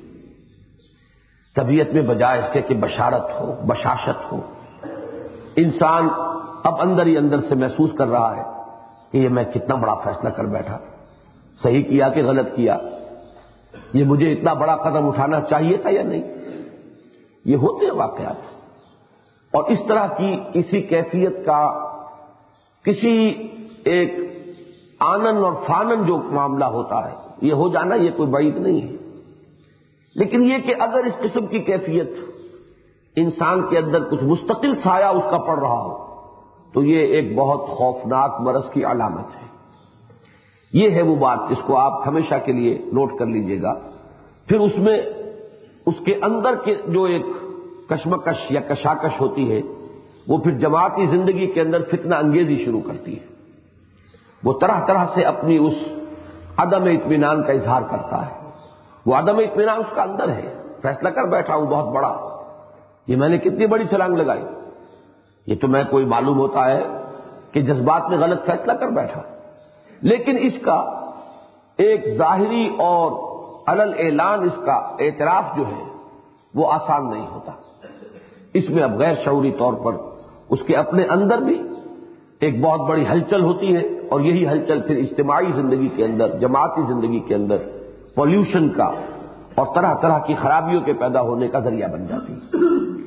Speaker 1: طبیعت میں بجائے اس کے کہ بشارت ہو، بشاشت ہو، انسان اب اندر ہی اندر سے محسوس کر رہا ہے کہ یہ میں کتنا بڑا فیصلہ کر بیٹھا، صحیح کیا کہ غلط کیا، یہ مجھے اتنا بڑا قدم اٹھانا چاہیے تھا یا نہیں۔ یہ ہوتے ہیں واقعات، اور اس طرح کی کسی کیفیت کا، کسی ایک آنن اور فانن جو معاملہ ہوتا ہے، یہ ہو جانا یہ کوئی بعید نہیں ہے، لیکن یہ کہ اگر اس قسم کی کیفیت انسان کے اندر کچھ مستقل سایہ اس کا پڑ رہا ہو تو یہ ایک بہت خوفناک مرض کی علامت ہے۔ یہ ہے وہ بات جس کو آپ ہمیشہ کے لیے نوٹ کر لیجئے گا۔ پھر اس میں اس کے اندر کے جو ایک کشمکش یا کشاکش ہوتی ہے، وہ پھر جماعتی زندگی کے اندر فتنہ انگیزی شروع کرتی ہے، وہ طرح طرح سے اپنی اس عدم اطمینان کا اظہار کرتا ہے۔ وہ عدم اطمینان اس کا اندر ہے، فیصلہ کر بیٹھا ہوں بہت بڑا، یہ میں نے کتنی بڑی چھلانگ لگائی، یہ تو میں کوئی معلوم ہوتا ہے کہ جذبات میں غلط فیصلہ کر بیٹھا، لیکن اس کا ایک ظاہری اور علل اعلان اس کا اعتراف جو ہے وہ آسان نہیں ہوتا۔ اس میں اب غیر شعوری طور پر اس کے اپنے اندر بھی ایک بہت بڑی ہلچل ہوتی ہے، اور یہی ہلچل پھر اجتماعی زندگی کے اندر، جماعتی زندگی کے اندر پولیوشن کا اور طرح طرح کی خرابیوں کے پیدا ہونے کا ذریعہ بن جاتی ہے۔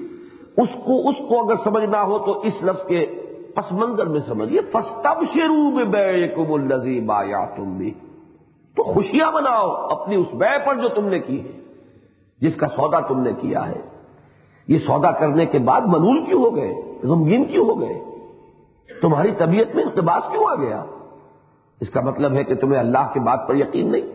Speaker 1: اس کو اگر سمجھنا ہو تو اس لفظ کے پس منظر میں سمجھیے، فَاسْتَبْشِرُوا بِبَيْعِكُمُ الَّذِي بَایَعْتُم بِهِ، تو خوشیاں مناؤ اپنی اس بیع پر جو تم نے کی ہے، جس کا سودا تم نے کیا ہے۔ یہ سودا کرنے کے بعد ملول کیوں ہو گئے، غمگین کیوں ہو گئے، تمہاری طبیعت میں انقباض کیوں آ گیا؟ اس کا مطلب ہے کہ تمہیں اللہ کی بات پر یقین نہیں،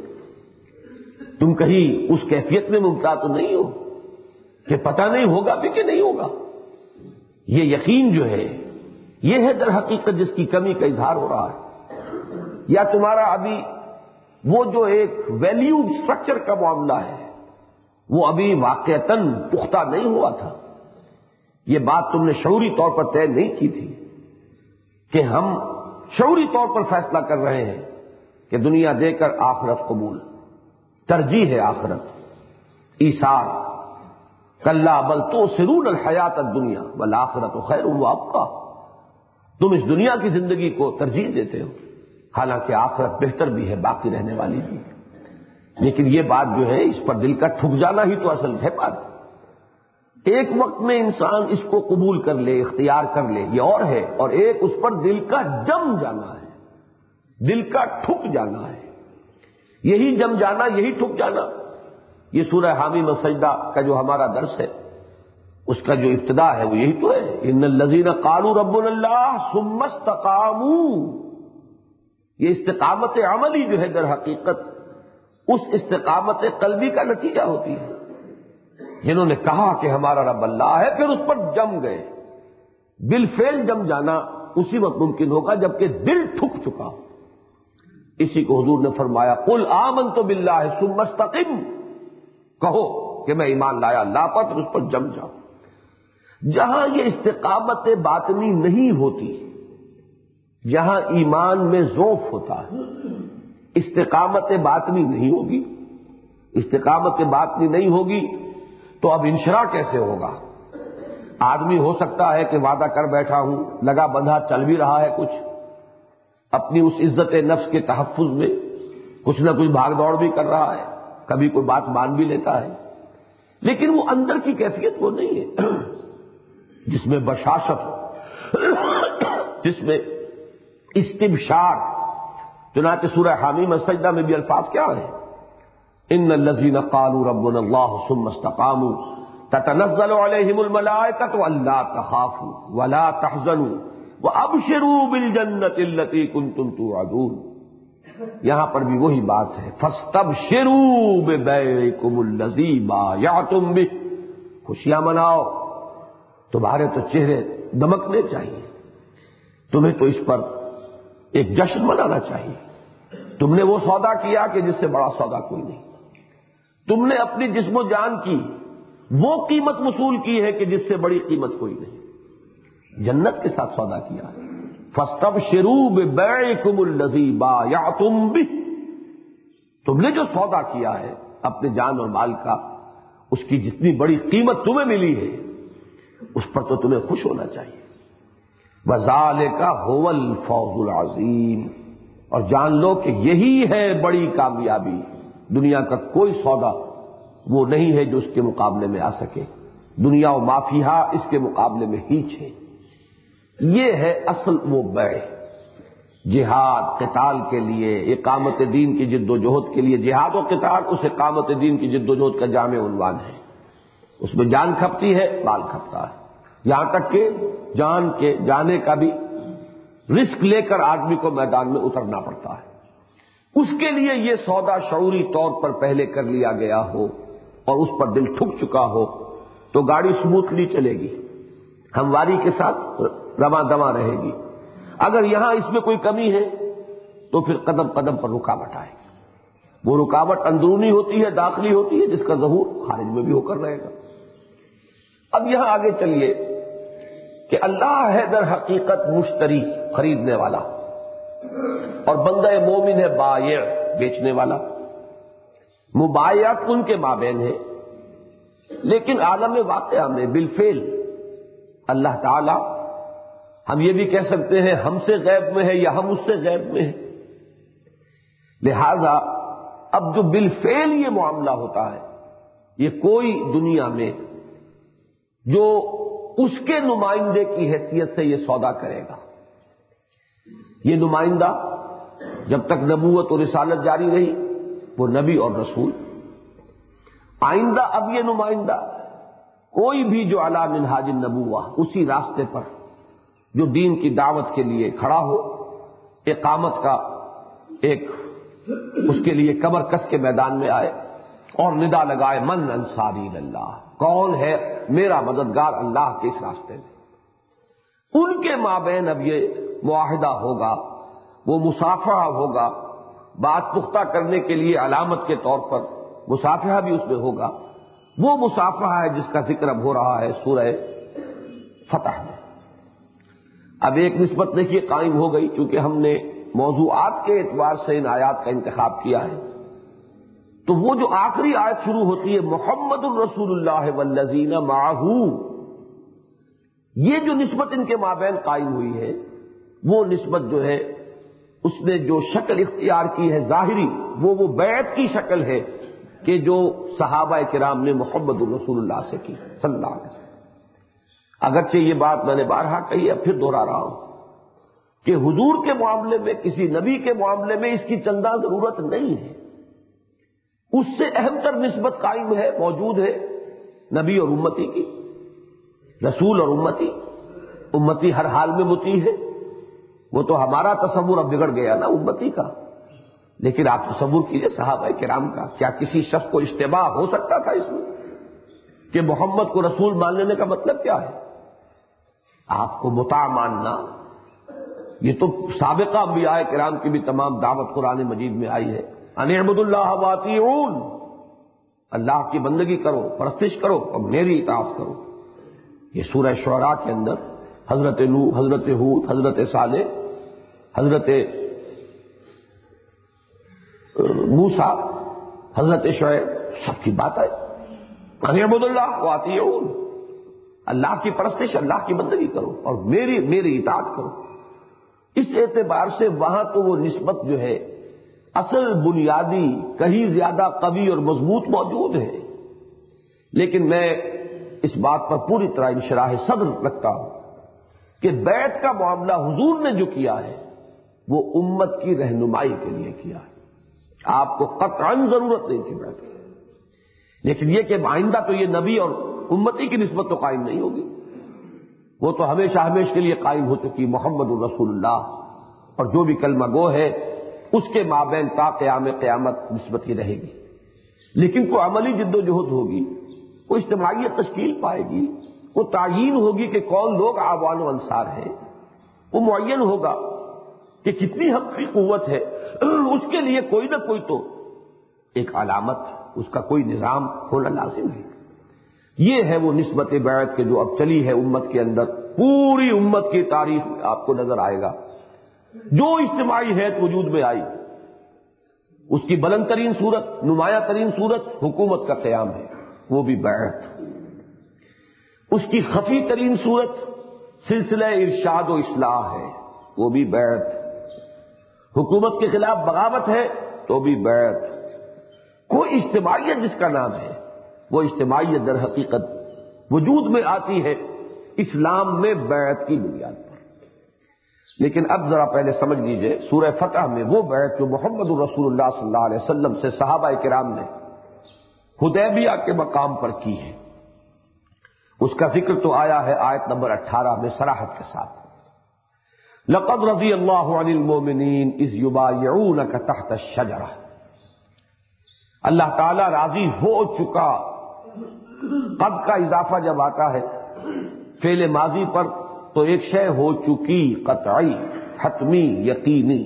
Speaker 1: تم کہیں اس کیفیت میں مبتلا تو نہیں ہو کہ پتہ نہیں ہوگا بھی کہ نہیں ہوگا۔ یہ یقین جو ہے یہ ہے در حقیقت جس کی کمی کا اظہار ہو رہا ہے، یا تمہارا ابھی وہ جو ایک ویلیو سٹرکچر کا معاملہ ہے وہ ابھی واقعتاً پختہ نہیں ہوا تھا۔ یہ بات تم نے شعوری طور پر طے نہیں کی تھی کہ ہم شعوری طور پر فیصلہ کر رہے ہیں کہ دنیا دے کر آخرت قبول، ترجیح ہے آخرت، ایثار، کلا بل تؤثرون الحیات الدنیا والآخرۃ خیر وابقیٰ، تم اس دنیا کی زندگی کو ترجیح دیتے ہو، حالانکہ آخرت بہتر بھی ہے، باقی رہنے والی بھی ہے۔ لیکن یہ بات جو ہے اس پر دل کا ٹھک جانا ہی تو اصل ہے بات۔ ایک وقت میں انسان اس کو قبول کر لے، اختیار کر لے، یہ اور ہے، اور ایک اس پر دل کا جم جانا ہے، دل کا ٹھک جانا ہے۔ یہی جم جانا، یہی ٹھک جانا، یہ سورہ حامیم السجدہ کا جو ہمارا درس ہے اس کا جو ابتدا ہے وہ یہی تو ہے، ان الذین قالوا ربنا اللہ ثم استقاموا۔ یہ استقامت عملی جو ہے در حقیقت اس استقامت قلبی کا نتیجہ ہوتی ہے۔ جنہوں نے کہا کہ ہمارا رب اللہ ہے پھر اس پر جم گئے، بالفعل جم جانا اسی وقت ممکن ہوگا جبکہ دل ٹھک چکا ہو۔ اسی کو حضور نے فرمایا قل آمنت باللہ ثم استقم، کہو کہ میں ایمان لایا اللہ پر، پھر اس پر جم جاؤ۔ جہاں یہ استقامت باطنی نہیں ہوتی، جہاں ایمان میں ضعف ہوتا ہے، استقامت باطنی نہیں ہوگی، استقامت باطنی نہیں ہوگی تو اب انشراح کیسے ہوگا؟ آدمی ہو سکتا ہے کہ وعدہ کر بیٹھا ہوں، لگا بندھا چل بھی رہا ہے، کچھ اپنی اس عزت نفس کے تحفظ میں کچھ نہ کچھ بھاگ دوڑ بھی کر رہا ہے، کبھی کوئی بات مان بھی لیتا ہے، لیکن وہ اندر کی کیفیت وہ نہیں ہے۔ جس میں بشاشت ہو، جس میں استبشار. چنانچہ سورہ حامیم السجدہ میں بھی الفاظ کیا ہیں؟ ان الذین قالوا ربنا اللہ ثم استقاموا تتنزل علیہم الملائکۃ الا تخافوا ولا تحزنوا وابشروا بالجنۃ التی کنتم توعدون. یہاں پر بھی وہی بات ہے، فاستبشروا ببیعکم الذی بایعتم بہ. خوشیاں مناؤ، تمہارے تو چہرے دمکنے چاہیے، تمہیں تو اس پر ایک جشن منانا چاہیے. تم نے وہ سودا کیا کہ جس سے بڑا سودا کوئی نہیں. تم نے اپنی جسم و جان کی وہ قیمت وصول کی ہے کہ جس سے بڑی قیمت کوئی نہیں. جنت کے ساتھ سودا کیا ہے. فاستبشروا ببیعکم الذی بایعتم بہ. تم نے جو سودا کیا ہے اپنے جان اور مال کا، اس کی جتنی بڑی قیمت تمہیں ملی ہے اس پر تو تمہیں خوش ہونا چاہیے. وذالک ھو الفوز العظیم. اور جان لو کہ یہی ہے بڑی کامیابی. دنیا کا کوئی سودا وہ نہیں ہے جو اس کے مقابلے میں آ سکے. دنیا و ما فیہا اس کے مقابلے میں ہیچ ہے. یہ ہے اصل وہ بیع. جہاد قتال کے لیے، اقامت دین کی جد و جہد کے لیے. جہاد و قتال اس اقامت دین کی جد و جہد کا جامع عنوان ہے. اس میں جان کھپتی ہے، مال کھپتا ہے، یہاں تک کہ جان کے جانے کا بھی رسک لے کر آدمی کو میدان میں اترنا پڑتا ہے. اس کے لیے یہ سودا شعوری طور پر پہلے کر لیا گیا ہو اور اس پر دل ٹھک چکا ہو تو گاڑی سموتھلی چلے گی، ہمواری کے ساتھ رواں دواں رہے گی. اگر یہاں اس میں کوئی کمی ہے تو پھر قدم قدم پر رکاوٹ آئے گی. وہ رکاوٹ اندرونی ہوتی ہے، داخلی ہوتی ہے، جس کا ظہور خارج میں بھی ہو کر رہے گا. اب یہاں آگے چلیے کہ اللہ ہے در حقیقت مشتری، خریدنے والا، اور بندہ مومن ہے بائع، بیچنے والا. مبایعت ان کے مابین ہے، لیکن عالم واقعہ میں بالفعل اللہ تعالی، ہم یہ بھی کہہ سکتے ہیں ہم سے غیب میں ہے یا ہم اس سے غیب میں ہے. لہذا اب جو بالفعل یہ معاملہ ہوتا ہے، یہ کوئی دنیا میں جو اس کے نمائندے کی حیثیت سے یہ سودا کرے گا. یہ نمائندہ جب تک نبوت اور رسالت جاری رہی وہ نبی اور رسول. آئندہ اب یہ نمائندہ کوئی بھی جو علی منہاج النبوہ، اسی راستے پر جو دین کی دعوت کے لیے کھڑا ہو، اقامت کا ایک اس کے لیے کمر کس کے میدان میں آئے اور ندا لگائے من انصاری اللہ، کون ہے میرا مددگار اللہ کے اس راستے میں. ان کے مابین اب یہ معاہدہ ہوگا، وہ مصافحہ ہوگا. بات پختہ کرنے کے لیے علامت کے طور پر مصافحہ بھی اس میں ہوگا. وہ مصافحہ ہے جس کا ذکر اب ہو رہا ہے سورہ فتح میں. اب ایک نسبت دیکھیے قائم ہو گئی، کیونکہ ہم نے موضوعات کے اعتبار سے ان آیات کا انتخاب کیا ہے. تو وہ جو آخری آیت شروع ہوتی ہے محمد الرسول اللہ والذین معہ، یہ جو نسبت ان کے مابین قائم ہوئی ہے، وہ نسبت جو ہے اس نے جو شکل اختیار کی ہے ظاہری، وہ بیعت کی شکل ہے کہ جو صحابہ کرام نے محمد الرسول اللہ سے کی صلی اللہ علیہ وسلم. اگرچہ یہ بات میں نے بارہا کہی، اب پھر دوہرا رہا ہوں کہ حضور کے معاملے میں، کسی نبی کے معاملے میں اس کی چندہ ضرورت نہیں ہے. اس سے اہم تر نسبت قائم ہے، موجود ہے نبی اور امتی کی، رسول اور امتی. امتی ہر حال میں مطیع ہے. وہ تو ہمارا تصور اب بگڑ گیا نا امتی کا، لیکن آپ تصور کیجئے صحابہ کرام کا. کیا کسی شخص کو اشتباہ ہو سکتا تھا اس میں کہ محمد کو رسول مان لینے کا مطلب کیا ہے؟ آپ کو مطاع ماننا، یہ تو سابقہ انبیاء کرام کی بھی تمام دعوت قرآن مجید میں آئی ہے. ان اعبدوا اللہ واطیعون، اللہ کی بندگی کرو، پرستش کرو اور میری اطاعت کرو. یہ سورہ شعراء کے اندر حضرت نوح، حضرت ہود، حضرت صالح، حضرت موسیٰ، حضرت شعیب، سب کی بات ہے. ان اعبدوا اللہ واطیعون، اللہ کی پرستش، اللہ کی بندگی کرو اور میری اطاعت کرو. اس اعتبار سے وہاں تو وہ نسبت جو ہے اصل بنیادی کہیں زیادہ قوی اور مضبوط موجود ہے. لیکن میں اس بات پر پوری طرح انشراح صدر رکھتا ہوں کہ بیعت کا معاملہ حضور نے جو کیا ہے وہ امت کی رہنمائی کے لیے کیا ہے. آپ کو قطعاً ضرورت نہیں تھی بیعت کی، لیکن یہ کہ آئندہ تو یہ نبی اور امتی کی نسبت تو قائم نہیں ہوگی، وہ تو ہمیشہ ہمیشہ کے لیے قائم ہو چکی محمد الرسول اللہ، اور جو بھی کلمہ گو ہے اس کے مابین تا قیام قیامت نسبت ہی رہے گی. لیکن کوئی عملی جد و جہد ہوگی، کوئی اجتماعیت تشکیل پائے گی، وہ تعیین ہوگی کہ کون لوگ آوان و انصار ہیں، وہ معین ہوگا کہ کتنی حق کی قوت ہے، اس کے لیے کوئی نہ کوئی تو ایک علامت، اس کا کوئی نظام ہونا لازم ہے. یہ ہے وہ نسبت بیعت کے جو اب چلی ہے امت کے اندر. پوری امت کی تاریخ میں آپ کو نظر آئے گا جو اجتماعی حیث وجود میں آئی اس کی بلند ترین صورت، نمایاں ترین صورت حکومت کا قیام ہے، وہ بھی بیعت. اس کی خفی ترین صورت سلسلہ ارشاد و اصلاح ہے، وہ بھی بیعت. حکومت کے خلاف بغاوت ہے تو بھی بیعت. کوئی اجتماعیت جس کا نام ہے وہ اجتماعیت در حقیقت وجود میں آتی ہے اسلام میں بیعت کی بنیاد پر. لیکن اب ذرا پہلے سمجھ لیجئے سورہ فتح میں وہ بیعت جو محمد الرسول اللہ صلی اللہ علیہ وسلم سے صحابہ کرام نے حدیبیہ کے مقام پر کی ہے، اس کا ذکر تو آیا ہے آیت نمبر 18 میں صراحت کے ساتھ. لقد رضی اللہ عن المؤمنین اذ یبایعونک تحت الشجرہ. اللہ تعالی راضی ہو چکا. قد کا اضافہ جب آتا ہے فعل ماضی پر تو ایک شے ہو چکی، قطعی، حتمی، یقینی.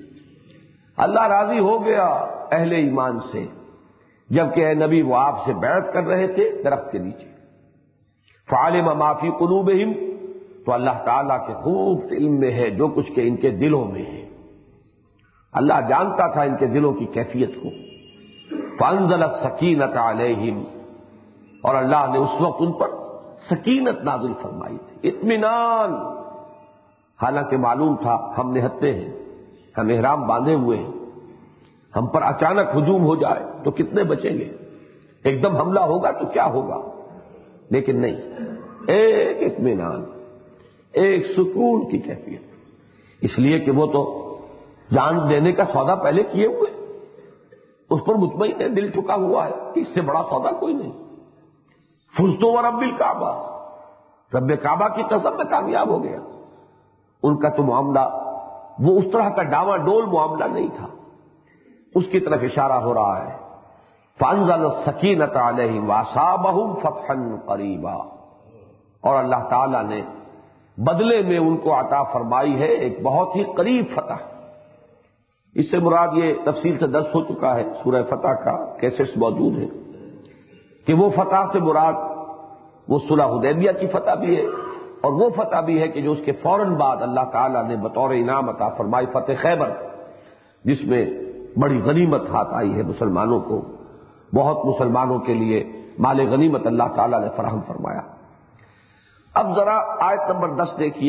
Speaker 1: اللہ راضی ہو گیا اہل ایمان سے، جبکہ اے نبی وہ آپ سے بیعت کر رہے تھے درخت کے نیچے. فعلم ما فی قلوبہم، تو اللہ تعالیٰ کے خوب علم میں ہے جو کچھ کہ ان کے دلوں میں ہے. اللہ جانتا تھا ان کے دلوں کی کیفیت کو. فانزل السکینۃ علیہم، اور اللہ نے اس وقت ان پر سکینت نازل فرمائی تھی، اطمینان. حالانکہ معلوم تھا ہم نہتے ہیں، ہم احرام باندھے ہوئے ہیں، ہم پر اچانک ہجوم ہو جائے تو کتنے بچیں گے، ایک دم حملہ ہوگا تو کیا ہوگا. لیکن نہیں، ایک اطمینان، ایک سکون کی کیفیت. اس لیے کہ وہ تو جان دینے کا سودا پہلے کیے ہوئے، اس پر مطمئن ہے، دل ٹھکا ہوا ہے کہ اس سے بڑا سودا کوئی نہیں. فزت ورب الکعبہ، رب کعبہ کی قسم میں کامیاب ہو گیا. ان کا تو معاملہ وہ اس طرح کا ڈاواں ڈول معاملہ نہیں تھا، اس کی طرف اشارہ ہو رہا ہے. فانزل السکینۃ علیہم واصابہم فتحا قریبا، اور اللہ تعالی نے بدلے میں ان کو عطا فرمائی ہے ایک بہت ہی قریب فتح. اس سے مراد یہ تفصیل سے درس ہو چکا ہے، سورہ فتح کا کیسٹس موجود ہے کہ وہ فتح سے مراد وہ صلح حدیبیہ کی فتح بھی ہے، اور وہ فتح بھی ہے کہ جو اس کے فوراً بعد اللہ تعالیٰ نے بطور انعام عطا فرمائی فتح خیبر، جس میں بڑی غنیمت ہاتھ آئی ہے مسلمانوں کو. بہت مسلمانوں کے لیے مال غنیمت اللہ تعالیٰ نے فراہم فرمایا. اب ذرا آیت نمبر 10 دیکھیے،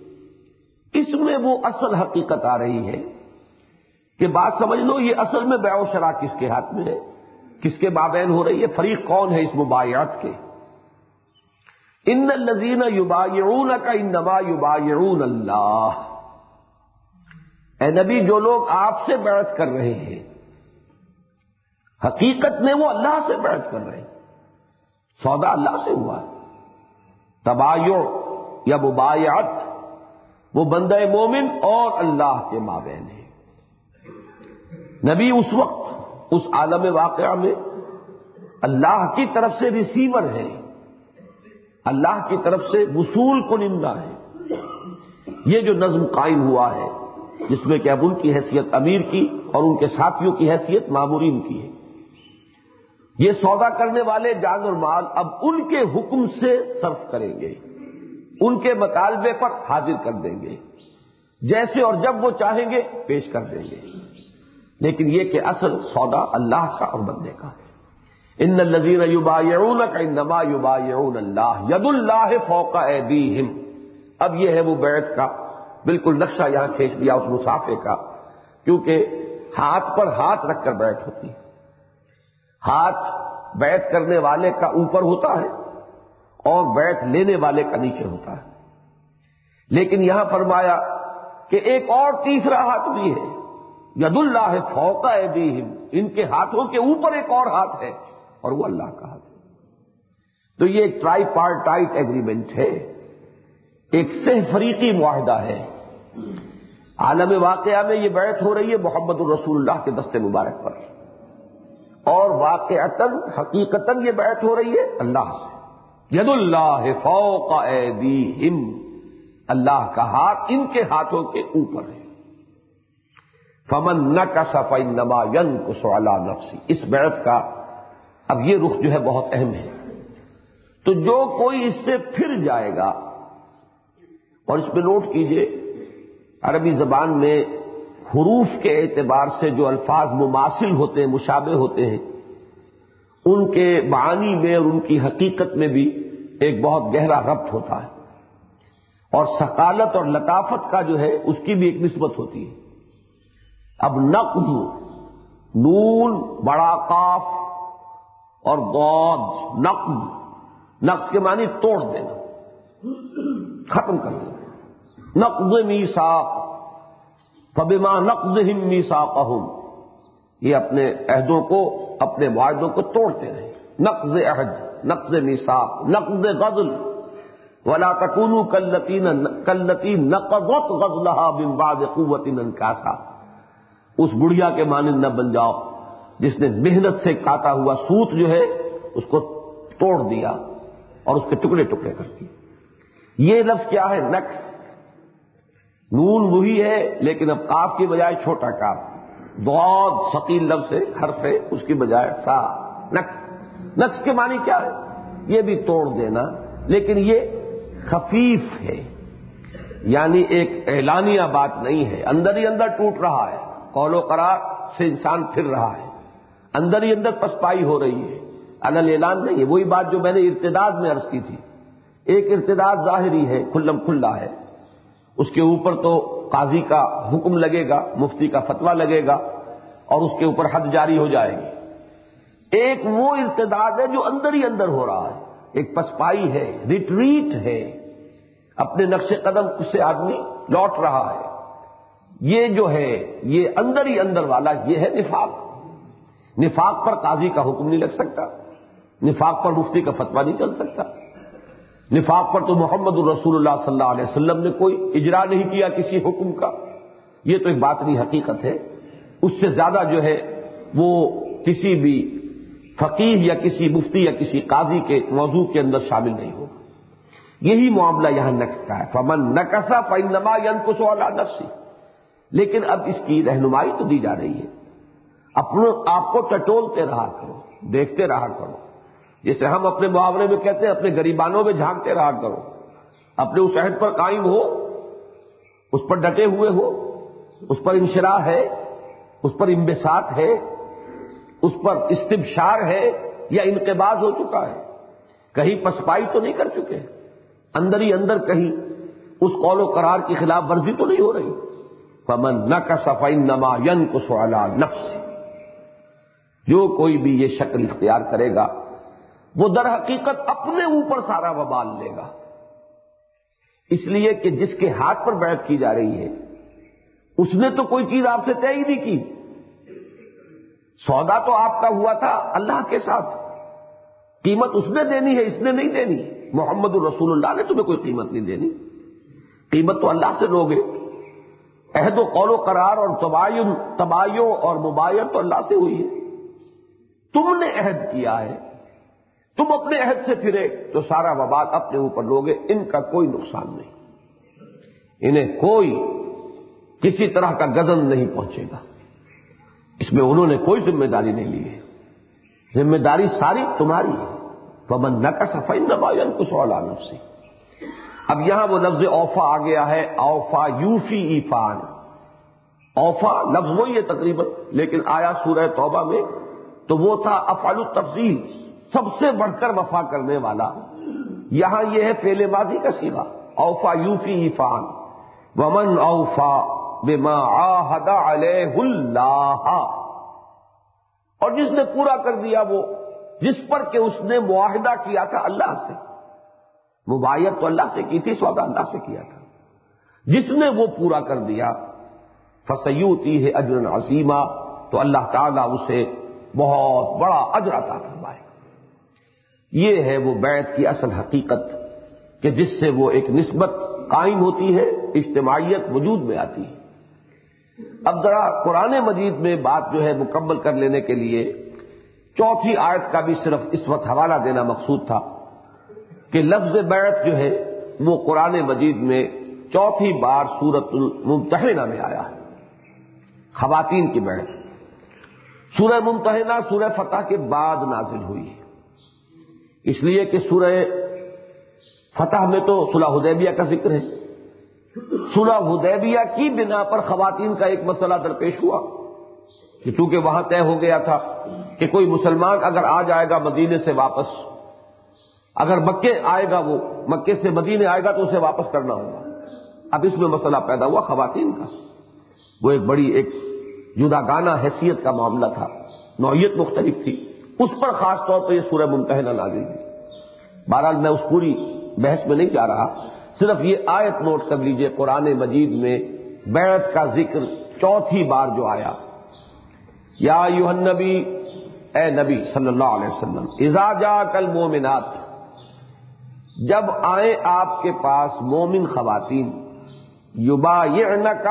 Speaker 1: اس میں وہ اصل حقیقت آ رہی ہے کہ بات سمجھ لو یہ اصل میں بیع و شراء کس کے ہاتھ میں ہے، کس کے مابین ہو رہی ہے، فریق کون ہے اس مبایعت کے. ان الذین یبایعونک انما یبایعون اللہ. اے نبی جو لوگ آپ سے بیعت کر رہے ہیں حقیقت میں وہ اللہ سے بیعت کر رہے ہیں، سودا اللہ سے ہوا ہے. تبایع یا مبایعت وہ بندہ مومن اور اللہ کے مابین ہے. نبی اس وقت اس عالم واقعہ میں اللہ کی طرف سے ریسیور ہے، اللہ کی طرف سے وصول کنندہ ہے. یہ جو نظم قائم ہوا ہے جس میں کہ اب ان کی حیثیت امیر کی اور ان کے ساتھیوں کی حیثیت مامورین کی ہے، یہ سودا کرنے والے جان اور مال اب ان کے حکم سے صرف کریں گے، ان کے مطالبے پر حاضر کر دیں گے، جیسے اور جب وہ چاہیں گے پیش کر دیں گے. لیکن یہ کہ اصل سودا اللہ کا اور بندے کا ہے. ان الذین یبایعونک انما یبایعون اللہ ید اللہ فوق ایدیہم. اب یہ ہے وہ بیعت کا بالکل نقشہ یہاں کھینچ دیا اس مسافے کا، کیونکہ ہاتھ پر ہاتھ رکھ کر بیعت ہوتی ہے. ہاتھ بیعت کرنے والے کا اوپر ہوتا ہے اور بیعت لینے والے کا نیچے ہوتا ہے. لیکن یہاں فرمایا کہ ایک اور تیسرا ہاتھ بھی ہے، ید اللہ فوق ایدیہم، ان کے ہاتھوں کے اوپر ایک اور ہاتھ ہے اور وہ اللہ کا ہاتھ ہے. تو یہ ایک ٹرائی پارٹائٹ ایگریمنٹ ہے، ایک سہ فریقی معاہدہ ہے. عالم واقعہ میں یہ بیعت ہو رہی ہے محمد الرسول اللہ کے دست مبارک پر، اور واقعتاً حقیقتاً یہ بیعت ہو رہی ہے اللہ سے. ید اللہ فوق ایدیہم، اللہ کا ہاتھ ان کے ہاتھوں کے اوپر ہے. فمن نکث فانما ینکث علی نفسہ، اس بیعت کا اب یہ رخ جو ہے بہت اہم ہے. تو جو کوئی اس سے پھر جائے گا، اور اس پہ نوٹ کیجئے عربی زبان میں حروف کے اعتبار سے جو الفاظ مماثل ہوتے ہیں، مشابہ ہوتے ہیں، ان کے معانی میں اور ان کی حقیقت میں بھی ایک بہت گہرا ربط ہوتا ہے، اور ثقالت اور لطافت کا جو ہے اس کی بھی ایک نسبت ہوتی ہے. اب نقض، نون بڑا قاف اور ضاد، نقض کے معنی توڑ دینا، ختم کر دینا. نقض میثاق، فبما نقضہم میثاقہم، یہ اپنے عہدوں کو، اپنے معاہدوں کو توڑتے رہے. نقض عہد، نقض میثاق، نقض غزل. ولا تکونوا کاللتی نقضت غزلہا من بعد قوۃ انکاثا، اس بڑھیا کے مانند نہ بن جاؤ جس نے محنت سے کاتا ہوا سوت جو ہے اس کو توڑ دیا اور اس کے ٹکڑے ٹکڑے کر دیے. یہ لفظ کیا ہے؟ نقص. نون وہی ہے لیکن اب قاف کی بجائے چھوٹا کاف، ضاد ثقیل لفظ ہے، حرف ہے، اس کی بجائے سا. نقص کے معنی کیا ہے؟ یہ بھی توڑ دینا، لیکن یہ خفیف ہے، یعنی ایک اعلانیہ بات نہیں ہے، اندر ہی اندر ٹوٹ رہا ہے، قول و قرار سے انسان پھر رہا ہے، اندر ہی اندر پسپائی ہو رہی ہے، علن اعلان نہیں ہے. وہی بات جو میں نے ارتداد میں عرض کی تھی. ایک ارتداد ظاہری ہے، کھلم کھلا ہے، اس کے اوپر تو قاضی کا حکم لگے گا، مفتی کا فتویٰ لگے گا اور اس کے اوپر حد جاری ہو جائے گی. ایک وہ ارتداد ہے جو اندر ہی اندر ہو رہا ہے، ایک پسپائی ہے، ریٹریٹ ہے، اپنے نقش قدم سے آدمی لوٹ رہا ہے. یہ جو ہے یہ اندر ہی اندر والا یہ ہے نفاق. نفاق پر قاضی کا حکم نہیں لگ سکتا، نفاق پر مفتی کا فتویٰ نہیں چل سکتا، نفاق پر تو محمد الرسول اللہ صلی اللہ علیہ وسلم نے کوئی اجرا نہیں کیا کسی حکم کا. یہ تو ایک باطنی حقیقت ہے، اس سے زیادہ جو ہے وہ کسی بھی فقیہ یا کسی مفتی یا کسی قاضی کے موضوع کے اندر شامل نہیں ہوگا. یہی معاملہ یہاں نقص کا ہے. فمن نکث فانما ینکث علی نفسہ. لیکن اب اس کی رہنمائی تو دی جا رہی ہے، اپنے آپ کو ٹٹولتے رہا کرو، دیکھتے رہا کرو. جیسے ہم اپنے محاورے میں کہتے ہیں اپنے گریبانوں میں جھانکتے رہا کرو، اپنے اس عہد پر قائم ہو، اس پر ڈٹے ہوئے ہو، اس پر انشراح ہے، اس پر انبساط ہے، اس پر استبشار ہے یا انقباض ہو چکا ہے. کہیں پسپائی تو نہیں کر چکے، اندر ہی اندر کہیں اس قول و قرار کی خلاف ورزی تو نہیں ہو رہی. فمن نکث فانما ینکث علی نفسہ. جو کوئی بھی یہ شکل اختیار کرے گا وہ در حقیقت اپنے اوپر سارا وبال لے گا. اس لیے کہ جس کے ہاتھ پر بیعت کی جا رہی ہے اس نے تو کوئی چیز آپ سے طے ہی نہیں کی. سودا تو آپ کا ہوا تھا اللہ کے ساتھ، قیمت اس نے دینی ہے، اس نے نہیں دینی. محمد الرسول اللہ نے تمہیں کوئی قیمت نہیں دینی، قیمت تو اللہ سے لوگے. عہد و قول و قرار اور تبایع اور مبایعت تو اللہ سے ہوئی ہے. تم نے عہد کیا ہے، تم اپنے عہد سے پھرے تو سارا وبال اپنے اوپر لوگے. ان کا کوئی نقصان نہیں، انہیں کوئی کسی طرح کا غضب نہیں پہنچے گا. اس میں انہوں نے کوئی ذمہ داری نہیں لی ہے، ذمہ داری ساری تمہاری ہے. فمن نکث فانما ینکث علی نفسہ. اب یہاں وہ لفظ اوفا آ گیا ہے، اوفا یوفی ایفان. اوفا لفظ وہی ہے تقریباً، لیکن آیا سورہ توبہ میں تو وہ تھا افعل التفضیل، سب سے بڑھ کر وفا کرنے والا. یہاں یہ ہے فعل ماضی کا صیغہ، اوفا یوفی ایفان. ومن اوفا بما عاہد علیہ اللہ. اور جس نے پورا کر دیا وہ جس پر کہ اس نے معاہدہ کیا تھا اللہ سے. مبایعت تو اللہ سے کی تھی، سودا اللہ سے کیا تھا. جس نے وہ پورا کر دیا فَسَيُؤْتِيهِ أَجْرًا عَظِيمًا، تو اللہ تعالیٰ اسے بہت بڑا اجر عطا فرمائے. یہ ہے وہ بیعت کی اصل حقیقت کہ جس سے وہ ایک نسبت قائم ہوتی ہے، اجتماعیت وجود میں آتی ہے. اب ذرا قرآن مجید میں بات جو ہے مکمل کر لینے کے لیے چوتھی آیت کا بھی صرف اس وقت حوالہ دینا مقصود تھا کہ لفظ بیعت جو ہے وہ قرآن مجید میں چوتھی بار سورۃ الممتحنہ میں آیا ہے، خواتین کی بیعت. سورہ ممتحنہ سورہ فتح کے بعد نازل ہوئی ہے، اس لیے کہ سورہ فتح میں تو صلح حدیبیہ کا ذکر ہے. صلح حدیبیہ کی بنا پر خواتین کا ایک مسئلہ درپیش ہوا کہ چونکہ وہاں طے ہو گیا تھا کہ کوئی مسلمان اگر آ جائے گا مدینے سے واپس، اگر مکے آئے گا، وہ مکے سے مدینے آئے گا تو اسے واپس کرنا ہوگا. اب اس میں مسئلہ پیدا ہوا خواتین کا. وہ ایک بڑی ایک جداگانہ حیثیت کا معاملہ تھا، نوعیت مختلف تھی، اس پر خاص طور پر یہ سورہ ممتحنہ نازل ہوئی. بہرحال میں اس پوری بحث میں نہیں جا رہا، صرف یہ آیت نوٹ کر لیجئے. قرآن مجید میں بیعت کا ذکر چوتھی بار جو آیا، یا ایھا النبی، اے نبی صلی اللہ علیہ وسلم، اذا جاءک المؤمنات، جب آئیں آپ کے پاس مومن خواتین، یبایعنک،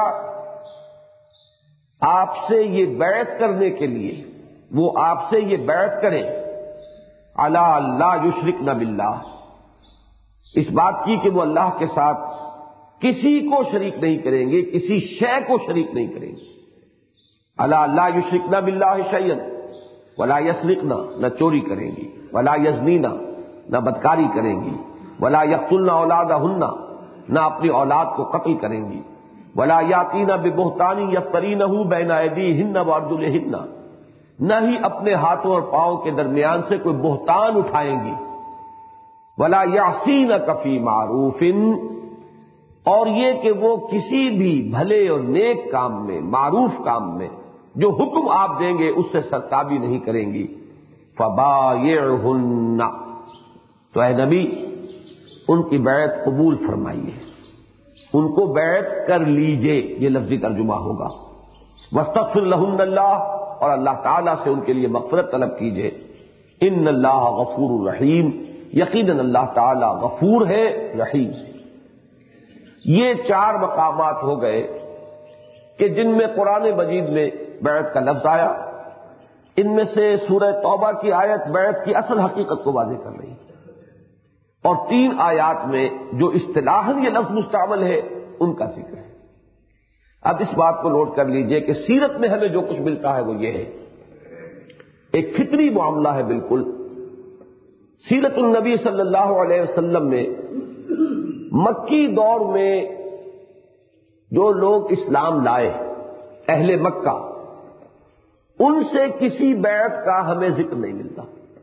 Speaker 1: آپ سے یہ بیعت کرنے کے لیے، وہ آپ سے یہ بیعت کریں، علی لا یشرکن باللہ، اس بات کی کہ وہ اللہ کے ساتھ کسی کو شریک نہیں کریں گے، کسی شے کو شریک نہیں کریں گے. علی لا یشرکن باللہ شیئا ولا یسرقن، نہ چوری کریں گی، ولا یزنین، نہ بدکاری کریں گی، ولا یقتلن اولادہن، نہ اپنی اولاد کو قتل کریں گی، ولا یاتین ببہتان یفترینہ بین ایدیہن وارجلہن، نہ ہی اپنے ہاتھوں اور پاؤں کے درمیان سے کوئی بہتان اٹھائیں گی، ولا یعصینک فی معروف، اور یہ کہ وہ کسی بھی بھلے اور نیک کام میں، معروف کام میں جو حکم آپ دیں گے اس سے سرتابی نہیں کریں گی. فبایعہن، تو اے نبی ان کی بیعت قبول فرمائیے، ان کو بیعت کر لیجئے، یہ لفظی ترجمہ ہوگا. واستغفر لہن اللہ، اور اللہ تعالیٰ سے ان کے لیے مغفرت طلب کیجئے. ان اللہ غفور الرحیم، یقیناً اللہ تعالیٰ غفور ہے، رحیم ہے. یہ چار مقامات ہو گئے کہ جن میں قرآن مجید میں بیعت کا لفظ آیا. ان میں سے سورہ توبہ کی آیت بیعت کی اصل حقیقت کو واضح کر رہی ہے، اور 3 آیات میں جو اصطلاحاً یہ لفظ مستعمل ہے ان کا ذکر ہے. اب اس بات کو نوٹ کر لیجئے کہ سیرت میں ہمیں جو کچھ ملتا ہے وہ یہ ہے، ایک فطری معاملہ ہے بالکل. سیرت النبی صلی اللہ علیہ وسلم میں مکی دور میں جو لوگ اسلام لائے، اہل مکہ، ان سے کسی بیعت کا ہمیں ذکر نہیں ملتا.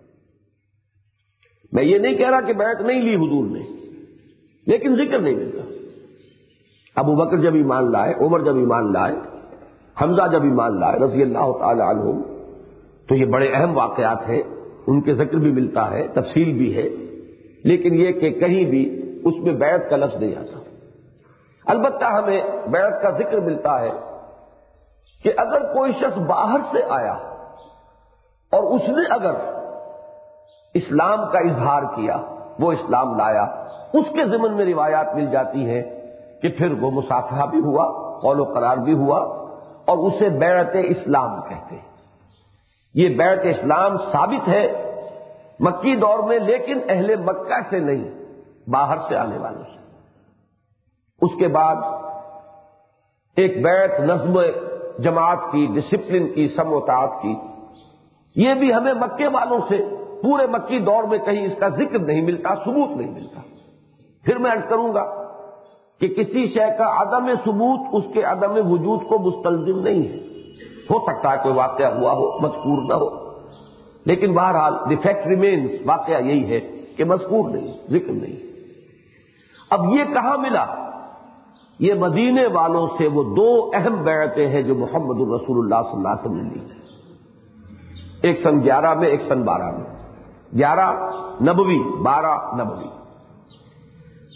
Speaker 1: میں یہ نہیں کہہ رہا کہ بیعت نہیں لی حضور نے، لیکن ذکر نہیں ملتا. ابو بکر جب ایمان لائے، عمر جب ایمان لائے، حمزہ جب ایمان لائے رضی اللہ تعالی عنہم، تو یہ بڑے اہم واقعات ہیں، ان کے ذکر بھی ملتا ہے، تفصیل بھی ہے، لیکن یہ کہ کہیں بھی اس میں بیعت کا لفظ نہیں آتا. البتہ ہمیں بیعت کا ذکر ملتا ہے کہ اگر کوئی شخص باہر سے آیا اور اس نے اگر اسلام کا اظہار کیا، وہ اسلام لایا، اس کے ضمن میں روایات مل جاتی ہیں کہ پھر وہ مصافحہ بھی ہوا، قول و قرار بھی ہوا، اور اسے بیعت اسلام کہتے ہیں. یہ بیعت اسلام ثابت ہے مکی دور میں، لیکن اہل مکہ سے نہیں، باہر سے آنے والوں سے. اس کے بعد ایک بیعت نظم جماعت کی، ڈسپلن کی، سم و طاعت کی، یہ بھی ہمیں مکے والوں سے پورے مکی دور میں کہیں اس کا ذکر نہیں ملتا، ثبوت نہیں ملتا. پھر میں عرض کروں گا کہ کسی شے کا عدم ثبوت اس کے عدم وجود کو مستلزم نہیں ہے. ہو سکتا ہے کوئی واقعہ ہوا ہو، مذکور نہ ہو، لیکن بہرحال دی فیکٹ ریمینز، واقعہ یہی ہے کہ مذکور نہیں، ذکر نہیں. اب یہ کہاں ملا؟ یہ مدینے والوں سے وہ 2 اہم بیعتیں ہیں جو محمد الرسول اللہ صلی اللہ علیہ وسلم نے لی. ایک سن 11 میں، ایک سن 12 میں. 11 نبوی، 12 نبوی.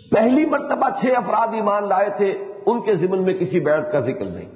Speaker 1: پہلی مرتبہ 6 افراد ایمان لائے تھے، ان کے ضمن میں کسی بیعت کا ذکر نہیں۔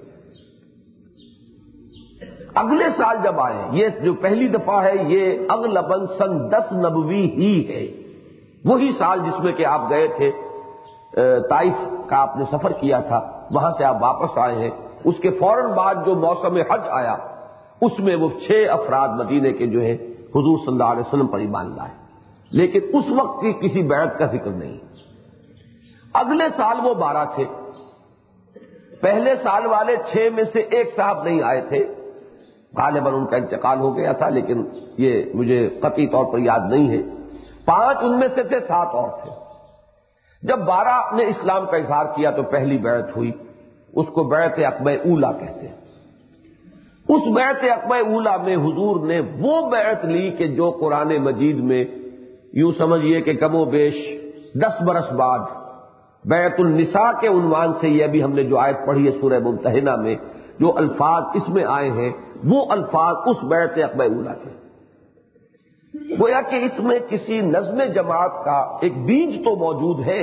Speaker 1: اگلے سال جب آئے، یہ جو پہلی دفعہ ہے یہ اغلباً سن 10 نبوی ہی ہے، وہی سال جس میں کہ آپ گئے تھے، طائف کا آپ نے سفر کیا تھا، وہاں سے آپ واپس آئے ہیں۔ اس کے فوراً بعد جو موسم حج آیا اس میں وہ 6 افراد مدینے کے جو ہے حضور صلی اللہ علیہ وسلم پر ایمان لائے، لیکن اس وقت کی کسی بیعت کا ذکر نہیں۔ اگلے سال وہ 12 تھے، پہلے سال والے 6 میں سے ایک صاحب نہیں آئے تھے، غالباً ان کا انتقال ہو گیا تھا، لیکن یہ مجھے قطعی طور پر یاد نہیں ہے۔ 5 ان میں سے تھے، 7 اور تھے۔ جب 12 نے اسلام کا اظہار کیا تو پہلی بیعت ہوئی، اس کو بیعت عقبہ اولیٰ کہتے ہیں۔ اس بیعت عقبہ اولیٰ میں حضور نے وہ بیعت لی کہ جو قرآن مجید میں یوں سمجھیے کہ کم و بیش 10 برس بعد بیعت النساء کے عنوان سے، یہ ابھی ہم نے جو آیت پڑھی ہے سورہ ممتحنہ میں، جو الفاظ اس میں آئے ہیں وہ الفاظ اس بیعت عقبہ اولیٰ کے۔ گویا کہ اس میں کسی نظم جماعت کا ایک بیج تو موجود ہے۔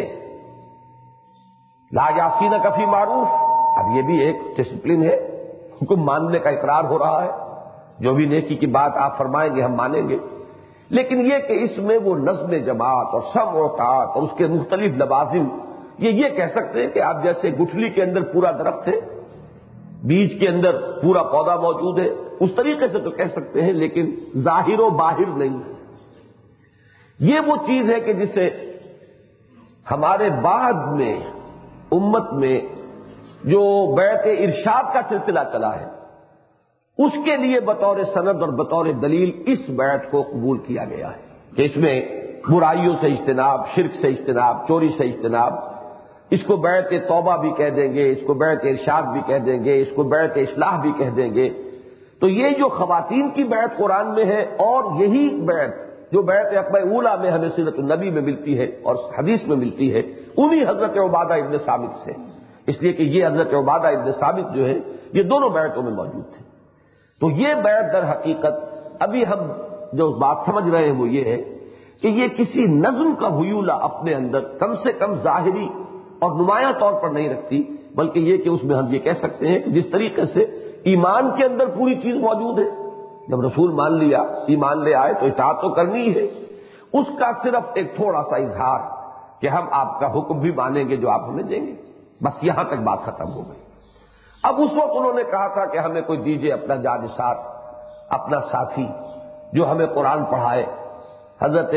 Speaker 1: لا یاسینک فی معروف، اب یہ بھی ایک ڈسپلن ہے، حکم ماننے کا اقرار ہو رہا ہے، جو بھی نیکی کی بات آپ فرمائیں گے ہم مانیں گے، لیکن یہ کہ اس میں وہ نظم جماعت اور سمع و طاعت اور اس کے مختلف لوازم، یہ کہہ سکتے ہیں کہ آپ جیسے گٹھلی کے اندر پورا درخت ہے، بیج کے اندر پورا پودا موجود ہے، اس طریقے سے تو کہہ سکتے ہیں، لیکن ظاہر و باہر نہیں۔ یہ وہ چیز ہے کہ جسے ہمارے بعد میں امت میں جو بیعت ارشاد کا سلسلہ چلا ہے اس کے لیے بطور سند اور بطور دلیل اس بیعت کو قبول کیا گیا ہے کہ اس میں برائیوں سے اجتناب، شرک سے اجتناب، چوری سے اجتناب، اس کو بیعت توبہ بھی کہہ دیں گے، اس کو بیعت ارشاد بھی کہہ دیں گے، اس کو بیعت اصلاح بھی کہہ دیں گے۔ تو یہ جو خواتین کی بیعت قرآن میں ہے اور یہی بیعت جو بیعت عقبہ اولیٰ میں ہمیں سیرت النبی میں ملتی ہے اور حدیث میں ملتی ہے، انہی حضرت عبادہ ابن ثابت سے، اس لیے کہ یہ حضرت عبادہ ابن ثابت جو ہے یہ دونوں بیعتوں میں موجود تھے۔ تو یہ بیعت در حقیقت ابھی ہم جو بات سمجھ رہے ہیں وہ یہ ہے کہ یہ کسی نظم کا حیولہ اپنے اندر کم سے کم ظاہری اور نمایاں طور پر نہیں رکھتی، بلکہ یہ کہ اس میں ہم یہ کہہ سکتے ہیں کہ جس طریقے سے ایمان کے اندر پوری چیز موجود ہے، جب رسول مان لیا، ایمان لے آئے تو اطاعت تو کرنی ہے، اس کا صرف ایک تھوڑا سا اظہار کہ ہم آپ کا حکم بھی مانیں گے جو آپ ہمیں دیں گے، بس یہاں تک بات ختم ہو گئی۔ اب اس وقت انہوں نے کہا تھا کہ ہمیں کوئی دیجئے اپنا جانثار، اپنا ساتھی جو ہمیں قرآن پڑھائے۔ حضرت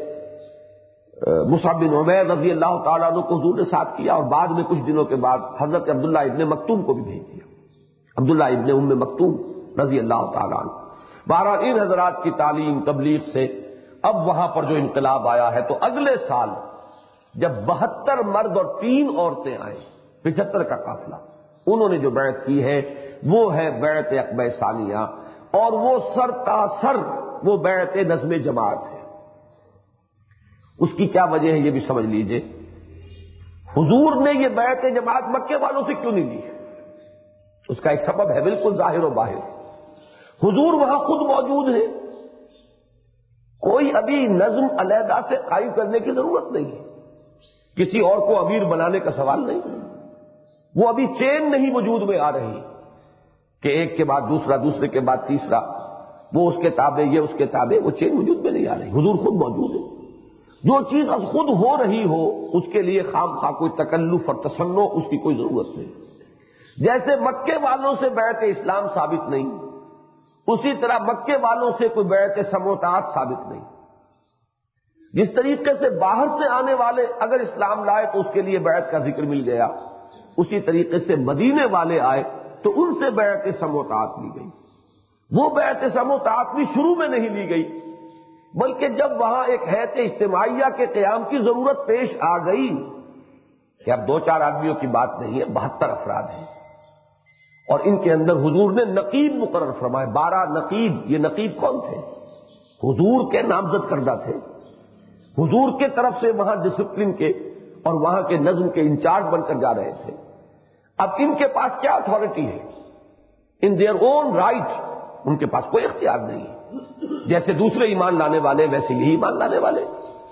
Speaker 1: مصعب بن عمیر رضی اللہ تعالیٰ عنہ کو حضور نے ساتھ کیا، اور بعد میں کچھ دنوں کے بعد حضرت عبداللہ ابن مکتوم کو بھی بھیج دیا، عبداللہ ابن ام مکتوم رضی اللہ تعالیٰ عنہ۔ بہرحال ان حضرات کی تعلیم تبلیغ سے اب وہاں پر جو انقلاب آیا ہے، تو اگلے سال جب 72 مرد اور 3 عورتیں آئیں، 75 کا قافلہ، انہوں نے جو بیعت کی ہے وہ ہے بیعت عقبہ ثانیہ، اور وہ سر تا سر وہ بیعت نظم جماعت ہے۔ اس کی کیا وجہ ہے یہ بھی سمجھ لیجئے۔ حضور نے یہ بیعت جماعت مکے والوں سے کیوں نہیں لی؟ اس کا ایک سبب ہے بالکل ظاہر و باہر۔ حضور وہاں خود موجود ہے، کوئی ابھی نظم علیحدہ سے قائم کرنے کی ضرورت نہیں ہے، کسی اور کو امیر بنانے کا سوال نہیں، وہ ابھی چین نہیں وجود میں آ رہی کہ ایک کے بعد دوسرا، دوسرے کے بعد تیسرا، وہ اس کے تابع، یہ اس کے تابع، وہ چین وجود میں نہیں آ رہی، حضور خود موجود ہے۔ جو چیز اب خود ہو رہی ہو اس کے لیے خام خواہ کوئی تکلف اور تصنع اس کی کوئی ضرورت نہیں۔ جیسے مکے والوں سے بیعت اسلام ثابت نہیں، اسی طرح مکے والوں سے کوئی بیعت سمع و طاعت ثابت نہیں۔ جس طریقے سے باہر سے آنے والے اگر اسلام لائے تو اس کے لیے بیعت کا ذکر مل گیا، اسی طریقے سے مدینے والے آئے تو ان سے بیعت سمع و طاعت لی گئی۔ وہ بیعت سمع و طاعت بھی شروع میں نہیں لی گئی، بلکہ جب وہاں ایک حیت اجتماعیہ کے قیام کی ضرورت پیش آ گئی کہ اب 2-4 آدمیوں کی بات نہیں ہے، 72 افراد ہیں، اور ان کے اندر حضور نے نقیب مقرر فرمائے، 12 نقیب۔ یہ نقیب کون تھے؟ حضور کے نامزد کردہ تھے، حضور کے طرف سے وہاں ڈسپلن کے اور وہاں کے نظم کے انچارج بن کر جا رہے تھے۔ اب ان کے پاس کیا اتھارٹی ہے؟ ان دیئر اون رائٹ ان کے پاس کوئی اختیار نہیں ہے، جیسے دوسرے ایمان لانے والے ویسے یہی ایمان لانے والے،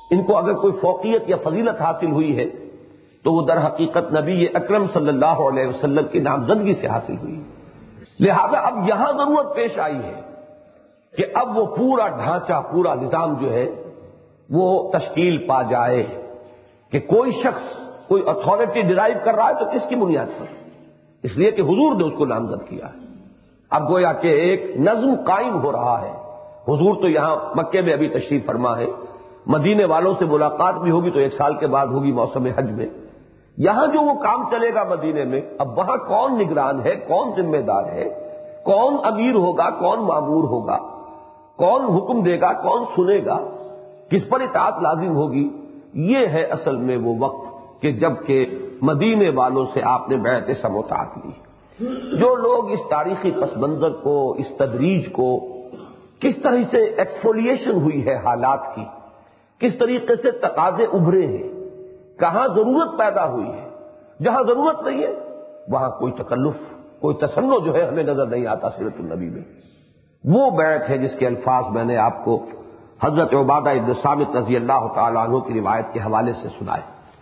Speaker 1: ان کو اگر کوئی فوقیت یا فضیلت حاصل ہوئی ہے تو وہ در حقیقت نبی اکرم صلی اللہ علیہ وسلم کی نامزدگی سے حاصل ہوئی. لہذا اب یہاں ضرورت پیش آئی ہے کہ اب وہ پورا ڈھانچہ، پورا نظام جو ہے وہ تشکیل پا جائے کہ کوئی شخص کوئی اتھارٹی ڈرائیو کر رہا ہے تو کس کی بنیاد پر؟ اس لیے کہ حضور نے اس کو نامزد کیا ہے. اب گویا کہ ایک نظم قائم ہو رہا ہے. حضور تو یہاں مکے میں ابھی تشریف فرما ہے، مدینے والوں سے ملاقات بھی ہوگی تو 1 سال کے بعد ہوگی موسم حج میں. یہاں جو وہ کام چلے گا مدینے میں، اب وہاں کون نگران ہے، کون ذمہ دار ہے، کون امیر ہوگا، کون مامور ہوگا، کون حکم دے گا، کون سنے گا، کس پر اطاعت لازم ہوگی، یہ ہے اصل میں وہ وقت کہ جب کہ مدینے والوں سے آپ نے بیعت سموطاعت لی. جو لوگ اس تاریخی پس منظر کو، اس تدریج کو، کس طرح سے ایکسفولیشن ہوئی ہے حالات کی، کس طریقے سے تقاضے ابھرے ہیں، کہاں ضرورت پیدا ہوئی ہے، جہاں ضرورت نہیں ہے وہاں کوئی تکلف، کوئی تصنع جو ہے ہمیں نظر نہیں آتا سیرت النبی میں. وہ بیعت ہے جس کے الفاظ میں نے آپ کو حضرت عبادہ ابن صامت رضی اللہ تعالی عنہ کی روایت کے حوالے سے سنائے،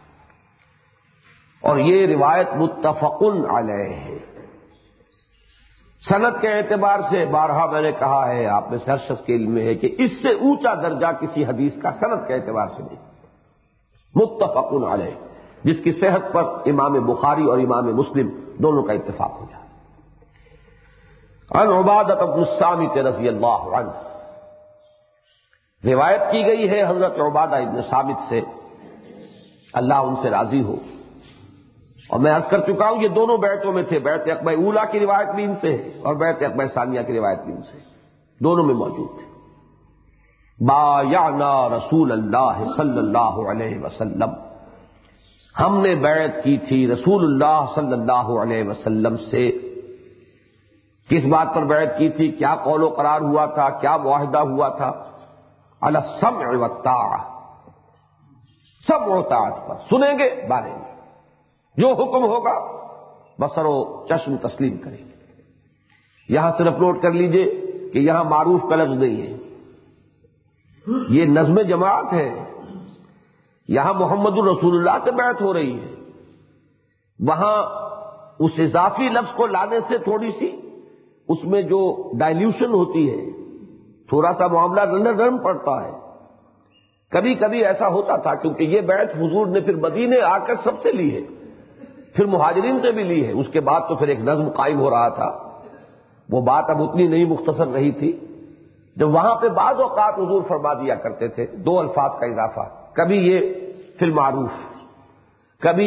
Speaker 1: اور یہ روایت متفق علیہ ہے. سند کے اعتبار سے بارہا میں نے کہا ہے، آپ میں سے ہر شخص کے علم میں ہے کہ اس سے اونچا درجہ کسی حدیث کا سند کے اعتبار سے نہیں. متفق علیہ، جس کی صحت پر امام بخاری اور امام مسلم دونوں کا اتفاق ہو جائے. عن عبادہ بن الصامت رضی اللہ عنہ، روایت کی گئی ہے حضرت عبادہ ابن صامت سے، اللہ ان سے راضی ہو. اور میں عرض کر چکا ہوں یہ دونوں بیعتوں میں تھے، بیعت عقبہ اولیٰ کی روایت بھی ان سے ہے اور بیعت عقبہ ثانیہ کی روایت بھی ان سے، دونوں میں موجود تھے. بایعنا رسول اللہ صلی اللہ علیہ وسلم، ہم نے بیعت کی تھی رسول اللہ صلی اللہ علیہ وسلم سے. کس بات پر بیعت کی تھی، کیا قول و قرار ہوا تھا، کیا معاہدہ ہوا تھا؟ علی السمع والطاعہ، سمع و طاعت پر، سنیں گے مانیں گے، جو حکم ہوگا بصر و چشم تسلیم کریں گے. یہاں صرف نوٹ کر لیجئے کہ یہاں معروف کا لفظ نہیں ہے، یہ نظم جماعت ہے. یہاں محمد الرسول اللہ سے بیعت ہو رہی ہے، وہاں اس اضافی لفظ کو لانے سے تھوڑی سی اس میں جو ڈائلیوشن ہوتی ہے، تھوڑا سا معاملہ نرم پڑتا ہے. کبھی کبھی ایسا ہوتا تھا کیونکہ یہ بیعت حضور نے پھر مدینے آ کر سب سے لی ہے، پھر مہاجرین سے بھی لی ہے، اس کے بعد تو پھر ایک نظم قائم ہو رہا تھا. وہ بات اب اتنی نہیں مختصر رہی تھی. جب وہاں پہ بعض اوقات حضور فرما دیا کرتے تھے 2 الفاظ کا اضافہ، کبھی یہ فی المعروف، کبھی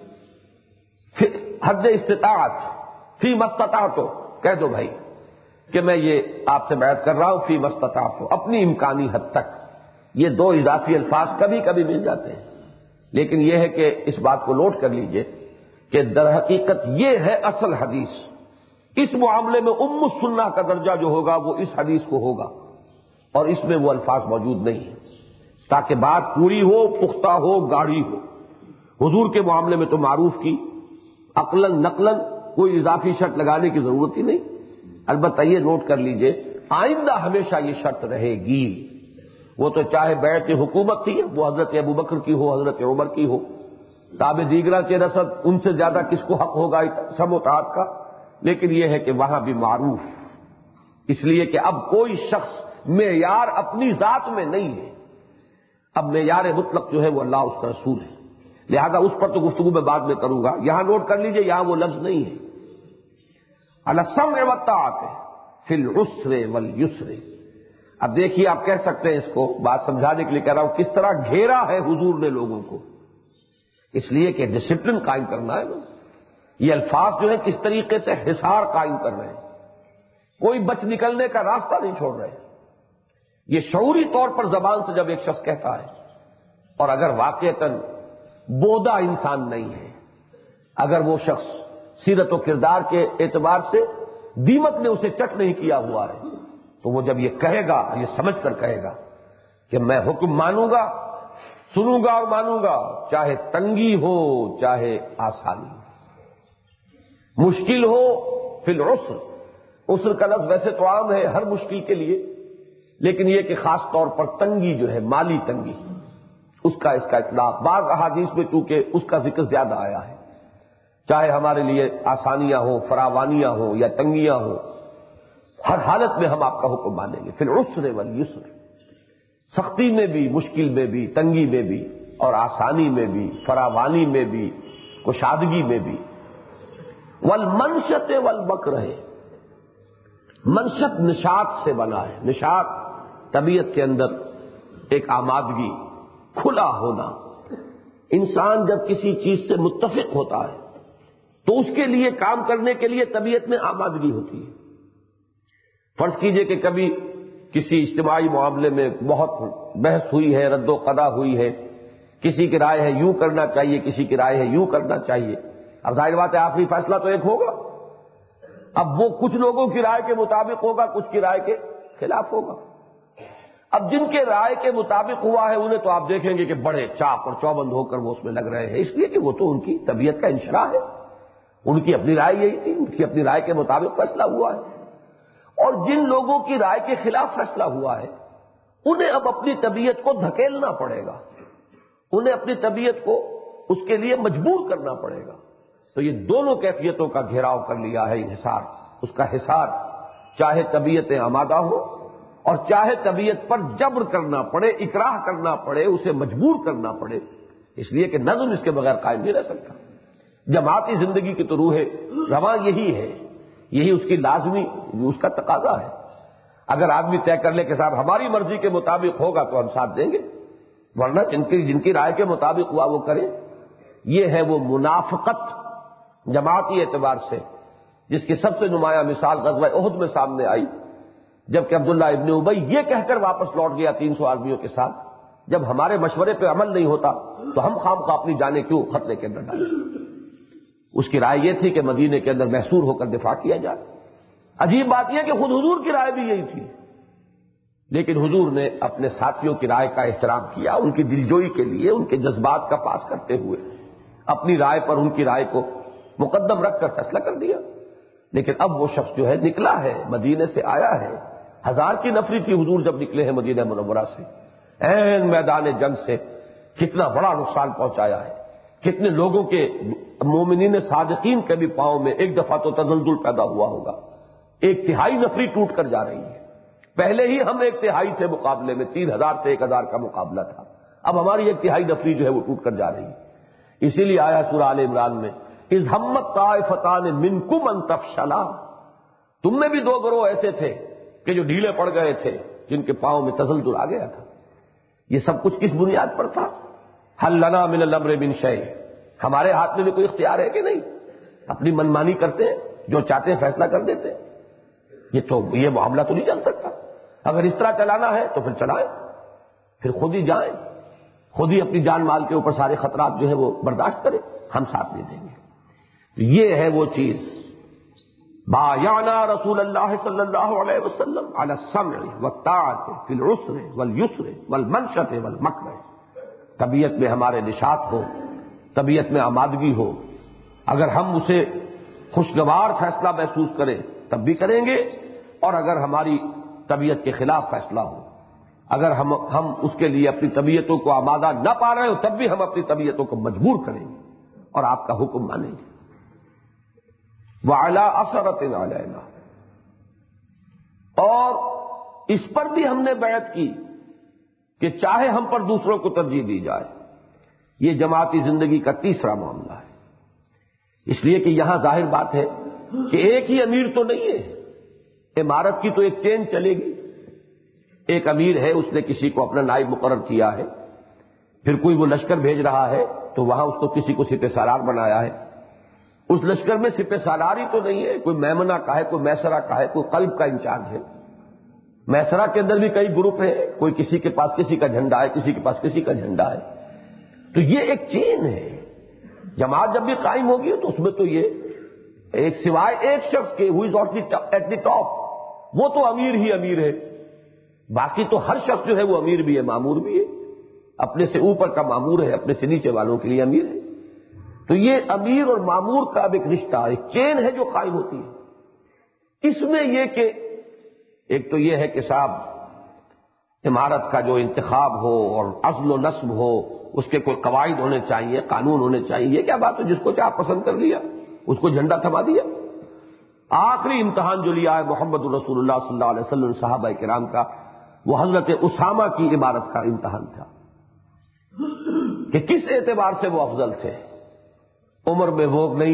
Speaker 1: حد استطاعت، فی مستطاعت، کہہ دو بھائی کہ میں یہ آپ سے بیعت کر رہا ہوں فی مستطاعت، اپنی امکانی حد تک. یہ 2 اضافی الفاظ کبھی کبھی مل جاتے ہیں، لیکن یہ ہے کہ اس بات کو نوٹ کر لیجئے کہ در حقیقت یہ ہے اصل حدیث. اس معاملے میں ام السنہ کا درجہ جو ہوگا وہ اس حدیث کو ہوگا، اور اس میں وہ الفاظ موجود نہیں ہیں، تاکہ بات پوری ہو، پختہ ہو، گاڑھی ہو. حضور کے معاملے میں تو معروف کی عقلاً نقلاً کوئی اضافی شرط لگانے کی ضرورت ہی نہیں. البتہ یہ نوٹ کر لیجئے آئندہ ہمیشہ یہ شرط رہے گی. وہ تو چاہے بیعت حکومت تھی، وہ حضرت ابوبکر کی ہو، حضرت عمر کی ہو، تابع دیگرہ کے رسد ان سے زیادہ کس کو حق ہوگا سمع و طاعت کا. لیکن یہ ہے کہ وہاں بھی معروف، اس لیے کہ اب کوئی شخص معیار اپنی ذات میں نہیں ہے، اب معیار مطلق جو ہے وہ اللہ اس کا رسول ہے. لہذا اس پر تو گفتگو میں بعد میں کروں گا. یہاں نوٹ کر لیجئے یہاں وہ لفظ نہیں ہے. علی السمع والطاعۃ فی العسر والیسر. اب دیکھیے آپ کہہ سکتے ہیں، اس کو بات سمجھانے کے لیے کہہ رہا ہوں، کس طرح گھیرا ہے حضور نے لوگوں کو، اس لیے کہ ڈسپلن قائم کرنا ہے. یہ الفاظ جو ہے کس طریقے سے حصار قائم کر رہے ہیں، کوئی بچ نکلنے کا راستہ نہیں چھوڑ رہے. یہ شعوری طور پر زبان سے جب ایک شخص کہتا ہے، اور اگر واقعتاً بودا انسان نہیں ہے، اگر وہ شخص سیرت و کردار کے اعتبار سے دیمک نے اسے چٹ نہیں کیا ہوا ہے، تو وہ جب یہ کہے گا یہ سمجھ کر کہے گا کہ میں حکم مانوں گا، سنوں گا اور مانوں گا، چاہے تنگی ہو چاہے آسانی ہو، مشکل ہو فی العسر. عسر کا لفظ ویسے تو عام ہے ہر مشکل کے لیے، لیکن یہ کہ خاص طور پر تنگی جو ہے، مالی تنگی، اس کا اطلاق بعض احادیث میں چونکہ اس کا ذکر زیادہ آیا ہے، چاہے ہمارے لیے آسانیاں ہوں، فراوانیاں ہوں یا تنگیاں ہوں، ہر حالت میں ہم آپ کا حکم مانیں گے، فی العسر والیسر، سختی میں بھی، مشکل میں بھی، تنگی میں بھی، اور آسانی میں بھی، فراوانی میں بھی، کشادگی میں بھی۔ والمنشط والمکرہ، منشط نشاط سے بنا ہے، نشاط طبیعت کے اندر ایک آمادگی، کھلا ہونا۔ انسان جب کسی چیز سے متفق ہوتا ہے تو اس کے لیے کام کرنے کے لیے طبیعت میں آمادگی ہوتی ہے۔ فرض کیجئے کہ کبھی کسی اجتماعی معاملے میں بہت بحث ہوئی ہے، رد و قضا ہوئی ہے، کسی کی رائے ہے یوں کرنا چاہیے، کسی کی رائے ہے یوں کرنا چاہیے، اب ظاہر بات ہے آخری فیصلہ تو ایک ہوگا۔ اب وہ کچھ لوگوں کی رائے کے مطابق ہوگا، کچھ کی رائے کے خلاف ہوگا۔ اب جن کے رائے کے مطابق ہوا ہے انہیں تو آپ دیکھیں گے کہ بڑے چاق اور چوبند ہو کر وہ اس میں لگ رہے ہیں، اس لیے کہ وہ تو ان کی طبیعت کا انشراح ہے، ان کی اپنی رائے یہی تھی، ان کی اپنی رائے کے مطابق فیصلہ ہوا ہے۔ اور جن لوگوں کی رائے کے خلاف فیصلہ ہوا ہے انہیں اب اپنی طبیعت کو دھکیلنا پڑے گا، انہیں اپنی طبیعت کو اس کے لیے مجبور کرنا پڑے گا۔ تو یہ دونوں کیفیتوں کا گھیراؤ کر لیا ہے انحصار، اس کا حصار، چاہے طبیعتیں آمادہ ہو اور چاہے طبیعت پر جبر کرنا پڑے، اکراہ کرنا پڑے، اسے مجبور کرنا پڑے، اس لیے کہ نظم اس کے بغیر قائم نہیں رہ سکتا۔ جماعتی زندگی کی تو روح رواں یہی ہے، یہی اس کی لازمی، اس کا تقاضا ہے۔ اگر آدمی طے کر لے کہ صاحب ہماری مرضی کے مطابق ہوگا تو ہم ساتھ دیں گے، ورنہ جن کی رائے کے مطابق ہوا وہ کریں۔ یہ ہے وہ منافقت جماعتی اعتبار سے جس کی سب سے نمایاں مثال غزوہ احد میں سامنے آئی، جبکہ عبداللہ ابن ابی یہ کہہ کر واپس لوٹ گیا 300 آدمیوں کے ساتھ، جب ہمارے مشورے پہ عمل نہیں ہوتا تو ہم خواہ اپنی جانیں کیوں خطرے کے اندر ڈالیں۔ اس کی رائے یہ تھی کہ مدینے کے اندر محصور ہو کر دفاع کیا جائے۔ عجیب بات یہ کہ خود حضور کی رائے بھی یہی تھی، لیکن حضور نے اپنے ساتھیوں کی رائے کا احترام کیا، ان کی دلجوئی کے لیے ان کے جذبات کا پاس کرتے ہوئے اپنی رائے پر ان کی رائے کو مقدم رکھ کر فیصلہ کر دیا۔ لیکن اب وہ شخص جو ہے نکلا ہے، مدینے سے آیا ہے، 1000 کی نفری تھی حضور جب نکلے ہیں مدینہ منورہ سے، عین میدان جنگ سے کتنا بڑا نقصان پہنچایا ہے، کتنے لوگوں کے مومنین صادقین کے بھی پاؤں میں ایک دفعہ تو تزلزل پیدا ہوا ہوگا، 1/3 نفری ٹوٹ کر جا رہی ہے۔ پہلے ہی ہم 1/3 تھے مقابلے میں، 3000 سے 1000 کا مقابلہ تھا، اب ہماری 1/3 نفری جو ہے وہ ٹوٹ کر جا رہی ہے۔ اسی لیے آیا سورہ آل عمران میں اذ ہمت طائفتان منکم ان تفشلا، تم میں بھی 2 گروہ ایسے تھے کہ جو ڈھیلے پڑ گئے تھے، جن کے پاؤں میں تزلزل آ گیا تھا۔ یہ سب کچھ کس بنیاد پر تھا؟ حل لنا من الامر من شیء، ہمارے ہاتھ میں بھی کوئی اختیار ہے کہ نہیں؟ اپنی منمانی کرتے ہیں، جو چاہتے ہیں فیصلہ کر دیتے ہیں۔ یہ معاملہ تو نہیں چل سکتا۔ اگر اس طرح چلانا ہے تو پھر چلائیں، پھر خود ہی جائیں، خود ہی اپنی جان مال کے اوپر سارے خطرات جو ہے وہ برداشت کریں، ہم ساتھ نہیں دیں گے۔ تو یہ ہے وہ چیز، بایعنا رسول اللہ صلی اللہ علیہ وسلم علی السمع والطاعۃ فی العسر والیسر والمنشط والمکرہ۔ طبیعت میں ہمارے نشاط ہو، طبیعت میں آمادگی ہو، اگر ہم اسے خوشگوار فیصلہ محسوس کریں تب بھی کریں گے، اور اگر ہماری طبیعت کے خلاف فیصلہ ہو، اگر ہم اس کے لیے اپنی طبیعتوں کو آمادہ نہ پا رہے ہو تب بھی ہم اپنی طبیعتوں کو مجبور کریں گے اور آپ کا حکم مانیں گے۔ وَعَلَىٰ أَثَرَةٍ عَلَيْنَا، اور اس پر بھی ہم نے بیعت کی کہ چاہے ہم پر دوسروں کو ترجیح دی جائے۔ یہ جماعتی زندگی کا تیسرا معاملہ ہے، اس لیے کہ یہاں ظاہر بات ہے کہ ایک ہی امیر تو نہیں ہے، عمارت کی تو ایک چین چلے گی۔ ایک امیر ہے، اس نے کسی کو اپنا نائب مقرر کیا ہے، پھر کوئی وہ لشکر بھیج رہا ہے تو وہاں اس کو کسی کو سپہ سالار بنایا ہے۔ اس لشکر میں سپہ سالار ہی تو نہیں ہے، کوئی میمنہ کا ہے، کوئی میسرہ کا ہے، کوئی قلب کا انچارج ہے۔ میسرہ کے اندر بھی کئی گروپ ہیں، کوئی کسی کے پاس کسی کا جھنڈا ہے، کسی کے پاس کسی کا جھنڈا ہے۔ تو یہ ایک چین ہے۔ جماعت جب بھی قائم ہوگی تو اس میں تو یہ ایک سوائے ایک شخص کے who is at the top، وہ تو امیر ہی امیر ہے، باقی تو ہر شخص جو ہے وہ امیر بھی ہے، مامور بھی ہے، اپنے سے اوپر کا مامور ہے، اپنے سے نیچے والوں کے لیے امیر ہے۔ تو یہ امیر اور مامور کا اب ایک رشتہ، ایک چین ہے جو قائم ہوتی ہے۔ اس میں یہ کہ ایک تو یہ ہے کہ صاحب عمارت کا جو انتخاب ہو اور عزل و نصب ہو، اس کے کوئی قواعد ہونے چاہیے، قانون ہونے چاہیے. یہ کیا بات ہے؟ جس کو چاہ پسند کر لیا، اس کو جھنڈا تھما دیا. آخری امتحان جو لیا ہے محمد رسول اللہ صلی اللہ علیہ وسلم صحابہ کرام کا، وہ حضرت اسامہ کی عمارت کا امتحان تھا کہ کس اعتبار سے وہ افضل تھے. عمر میں وہ نہیں،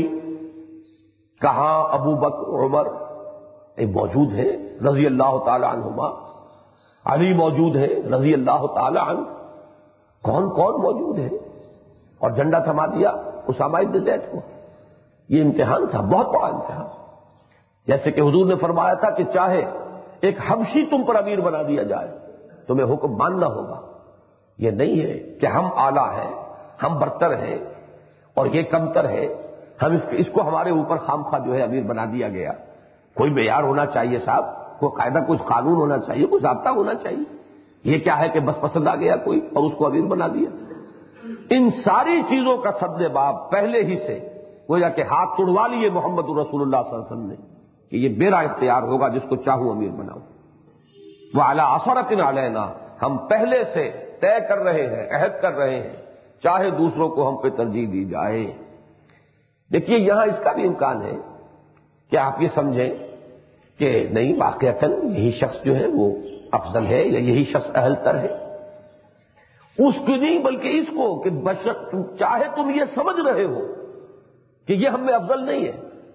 Speaker 1: کہاں ابو بکر عمر موجود ہیں رضی اللہ تعالی عنہما، علی موجود ہے رضی اللہ تعالی عنہ، کون کون موجود ہے، اور جھنڈا تھما دیا اسامہ بن زید کو. یہ امتحان تھا، بہت بڑا امتحان. جیسے کہ حضور نے فرمایا تھا کہ چاہے ایک حبشی تم پر امیر بنا دیا جائے، تمہیں حکم ماننا ہوگا. یہ نہیں ہے کہ ہم اعلیٰ ہیں، ہم برتر ہیں اور یہ کمتر ہے، ہم اس کو ہمارے اوپر خام خواہ جو ہے امیر بنا دیا گیا. کوئی معیار ہونا چاہیے صاحب، کوئی قاعدہ، کچھ قانون ہونا چاہیے، کوئی ضابطہ ہونا چاہیے. یہ کیا ہے کہ بس پسند آ گیا کوئی اور اس کو امیر بنا دیا. ان ساری چیزوں کا سد باب پہلے ہی سے گویا کہ ہاتھ توڑوا لیے محمد رسول اللہ صلی اللہ علیہ وسلم نے کہ یہ میرا اختیار ہوگا، جس کو چاہوں امیر بناؤں. وعلی اثرۃ علینا، ہم پہلے سے طے کر رہے ہیں، عہد کر رہے ہیں، چاہے دوسروں کو ہم پہ ترجیح دی جائے. دیکھیے یہاں اس کا بھی امکان ہے کہ آپ یہ سمجھیں کہ نہیں، واقعتاً یہی شخص جو ہے وہ افضل ہے یا یہی شخص اہل تر ہے. اس کو نہیں بلکہ اس کو کہ چاہے تم یہ سمجھ رہے ہو کہ یہ ہم میں افضل نہیں ہے،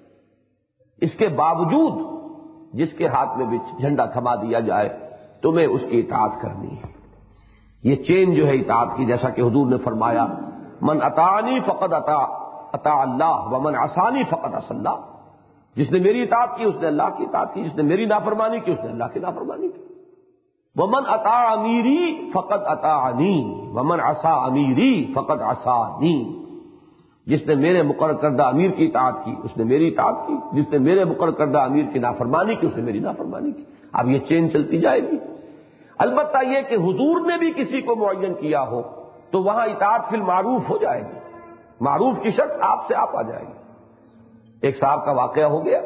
Speaker 1: اس کے باوجود جس کے ہاتھ میں بھی جھنڈا تھما دیا جائے تمہیں اس کی اطاعت کرنی ہے. یہ چین جو ہے اطاعت کی، جیسا کہ حضور نے فرمایا من اطاعنی فقد اطاع اللہ ومن عصانی فقد عصى اللہ. جس نے میری اطاعت کی اس نے اللہ کی اطاعت کی، جس نے میری نافرمانی کی اس نے اللہ کی نافرمانی کی. ومن اطاع امیری فقد اطاعنی ومن عصى امیری فقد عصانی. جس نے میرے مقرر کردہ امیر کی اطاعت کی اس نے میری اطاعت کی، جس نے میرے مقرر کردہ امیر کی نافرمانی کی اس نے میری نافرمانی کی. اب یہ چین چلتی جائے گی. البتہ یہ کہ حضور نے بھی کسی کو معین کیا ہو تو وہاں اطاعت فی المعروف ہو جائے گی، معروف کی شرط آپ سے آپ آ جائے گی. ایک صاحب کا واقعہ ہو گیا،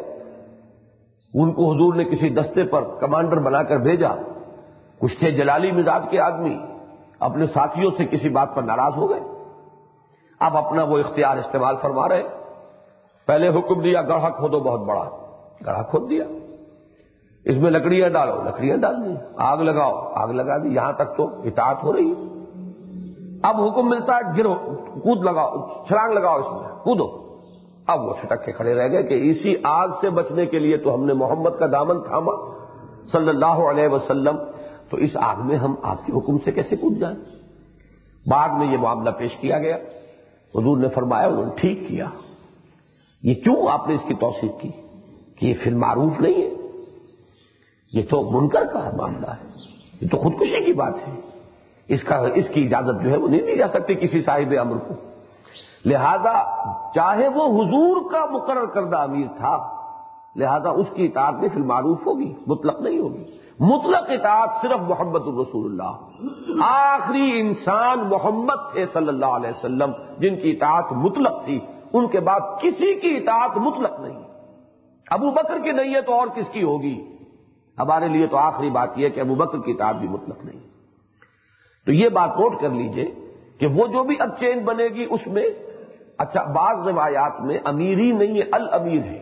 Speaker 1: ان کو حضور نے کسی دستے پر کمانڈر بنا کر بھیجا. کچھ تھے جلالی مزاج کے آدمی، اپنے ساتھیوں سے کسی بات پر ناراض ہو گئے. اب اپنا وہ اختیار استعمال فرما رہے. پہلے حکم دیا گڑھا کھودو، بہت بڑا گڑھا کھود دیا، اس میں لکڑیاں ڈالو، لکڑیاں ڈال دی، آگ لگاؤ، آگ لگا دی. یہاں تک تو اطاعت ہو رہی ہے. اب حکم ملتا ہے گرو، کود لگاؤ، چھلانگ لگاؤ، اس میں کودو. اب وہ چھٹک کے کھڑے رہ گئے کہ اسی آگ سے بچنے کے لیے تو ہم نے محمد کا دامن تھاما صلی اللہ علیہ وسلم، تو اس آگ میں ہم آپ کے حکم سے کیسے کود جائیں. بعد میں یہ معاملہ پیش کیا گیا. حضور نے فرمایا انہوں نے ٹھیک کیا. یہ کیوں آپ نے اس کی توثیق کی کہ یہ فی المعروف نہیں ہے، یہ تو منکر کا معاملہ ہے، یہ تو خودکشی کی بات ہے. اس کی اجازت جو ہے وہ نہیں دی جا سکتی کسی صاحب امر کو. لہذا چاہے وہ حضور کا مقرر کردہ امیر تھا، لہذا اس کی اطاعت میں فی المعروف ہوگی، مطلق نہیں ہوگی. مطلق اطاعت صرف محمد الرسول اللہ، آخری انسان محمد تھے صلی اللہ علیہ وسلم، جن کی اطاعت مطلق تھی. ان کے بعد کسی کی اطاعت مطلق نہیں. ابو بکر کی نہیں ہے تو اور کس کی ہوگی؟ ہمارے لیے تو آخری بات یہ کہ ابو بکر کی اطاعت بھی مطلق نہیں. تو یہ بات نوٹ کر لیجئے کہ وہ جو بھی اب چین بنے گی اس میں اچھا بعض روایات میں امیری نہیں ہے، الامیر ہے.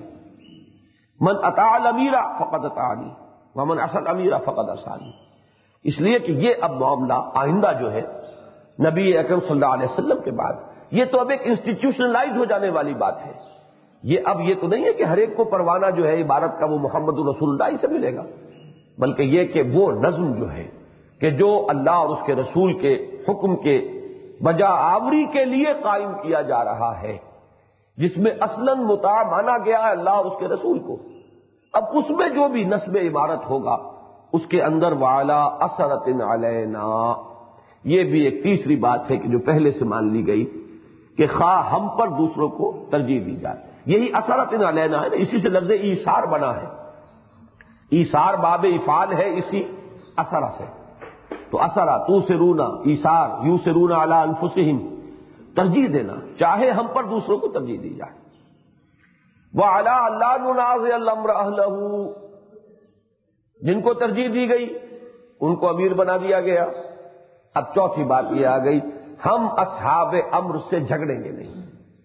Speaker 1: من اطاع الامیر فقد اطاعنی ومن عصى الامیر فقد عصانی. اس لیے کہ یہ اب معاملہ آئندہ جو ہے نبی اکرم صلی اللہ علیہ وسلم کے بعد یہ تو اب ایک انسٹیٹیوشنلائز ہو جانے والی بات ہے. یہ اب یہ تو نہیں ہے کہ ہر ایک کو پروانہ جو ہے عبارت کا وہ محمد الرسول اللہ ہی سے ملے گا، بلکہ یہ کہ وہ نظم جو ہے کہ جو اللہ اور اس کے رسول کے حکم کے بجا آوری کے لیے قائم کیا جا رہا ہے، جس میں اصلاً مطاع مانا گیا ہے اللہ اور اس کے رسول کو. اب اس میں جو بھی نصب عبارت ہوگا اس کے اندر وعلی اثرۃ علینا، یہ بھی ایک تیسری بات ہے کہ جو پہلے سے مان لی گئی کہ خواہ ہم پر دوسروں کو ترجیح دی جائے. یہی اثرۃ علینا ہے نا، اسی سے لفظ ایثار بنا ہے. ایثار باب افعال ہے اسی اثرہ سے. تو اثرہ توثرون، ایثار یوثرون علی انفسہم، ترجیح دینا، چاہے ہم پر دوسروں کو ترجیح دی جائے. وعلی اللہ ننازع الامر اہلہ، جن کو ترجیح دی گئی ان کو امیر بنا دیا گیا۔ اب چوتھی بات یہ آ گئی، ہم اصحاب امر سے جھگڑیں گے نہیں۔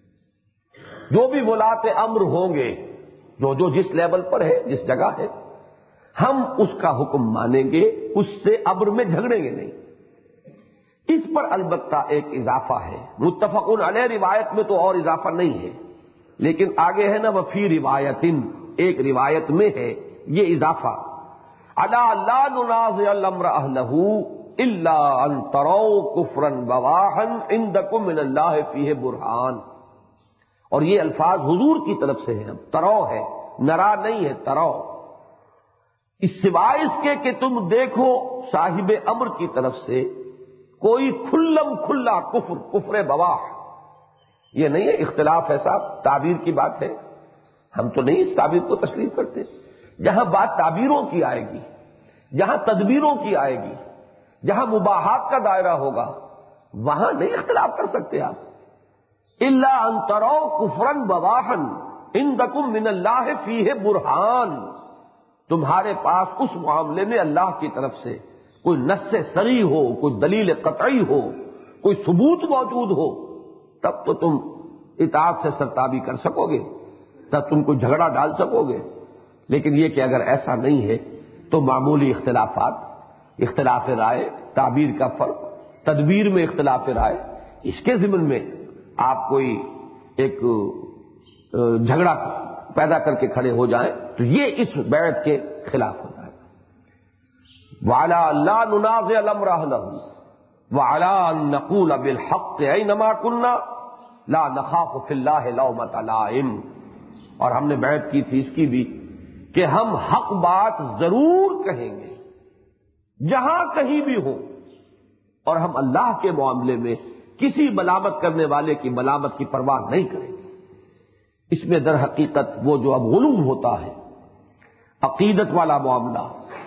Speaker 1: جو بھی ولاۃ امر ہوں گے، جو جس لیول پر ہے، جس جگہ ہے، ہم اس کا حکم مانیں گے، اس سے امر میں جھگڑیں گے نہیں۔ اس پر البتہ ایک اضافہ ہے، متفقون علیہ روایت میں تو اور اضافہ نہیں ہے، لیکن آگے ہے نا وفی روایتن، ایک روایت میں ہے یہ اضافہ، الا لا ننازع الامر اہلہ الا ان تروا کفرا بواحا عندکم من اللہ فیہ برہان۔ اور یہ الفاظ حضور کی طرف سے ہیں، ترو ہے، نرا نہیں ہے، ترو۔ اس سوائے اس کے کہ تم دیکھو صاحب امر کی طرف سے کوئی کھلم کھلا کفر بواح، یہ نہیں ہے، اختلاف ہے صاحب، تعبیر کی بات ہے، ہم تو نہیں اس تعبیر کو تسلیم کرتے۔ جہاں بات تعبیروں کی آئے گی، جہاں تدبیروں کی آئے گی، جہاں مباحات کا دائرہ ہوگا، وہاں نہیں اختلاف کر سکتے آپ۔ الا ان تروا کفرا بواحا عندکم من اللہ فیہ برہان، تمہارے پاس اس معاملے میں اللہ کی طرف سے کوئی نص صریح ہو، کوئی دلیل قطعی ہو، کوئی ثبوت موجود ہو، تب تو تم اطاعت سے سرتابی کر سکو گے، تب تم کوئی جھگڑا ڈال سکو گے۔ لیکن یہ کہ اگر ایسا نہیں ہے تو معمولی اختلافات، اختلاف رائے، تعبیر کا فرق، تدبیر میں اختلاف رائے، اس کے ضمن میں آپ کوئی ایک جھگڑا پیدا کر کے کھڑے ہو جائیں تو یہ اس بیعت کے خلاف ہو جائے گا۔ وعلی اللہ ننازع الامر اہلہ وعلی ان نقول بالحق اینما کنا لا نخاف فی اللہ لومۃ لائم۔ اور ہم نے بیعت کی تھی اس کی بھی کہ ہم حق بات ضرور کہیں گے جہاں کہیں بھی ہو، اور ہم اللہ کے معاملے میں کسی ملامت کرنے والے کی ملامت کی پرواہ نہیں کریں گے۔ اس میں در حقیقت وہ جو اب غلو ہوتا ہے، عقیدت والا معاملہ،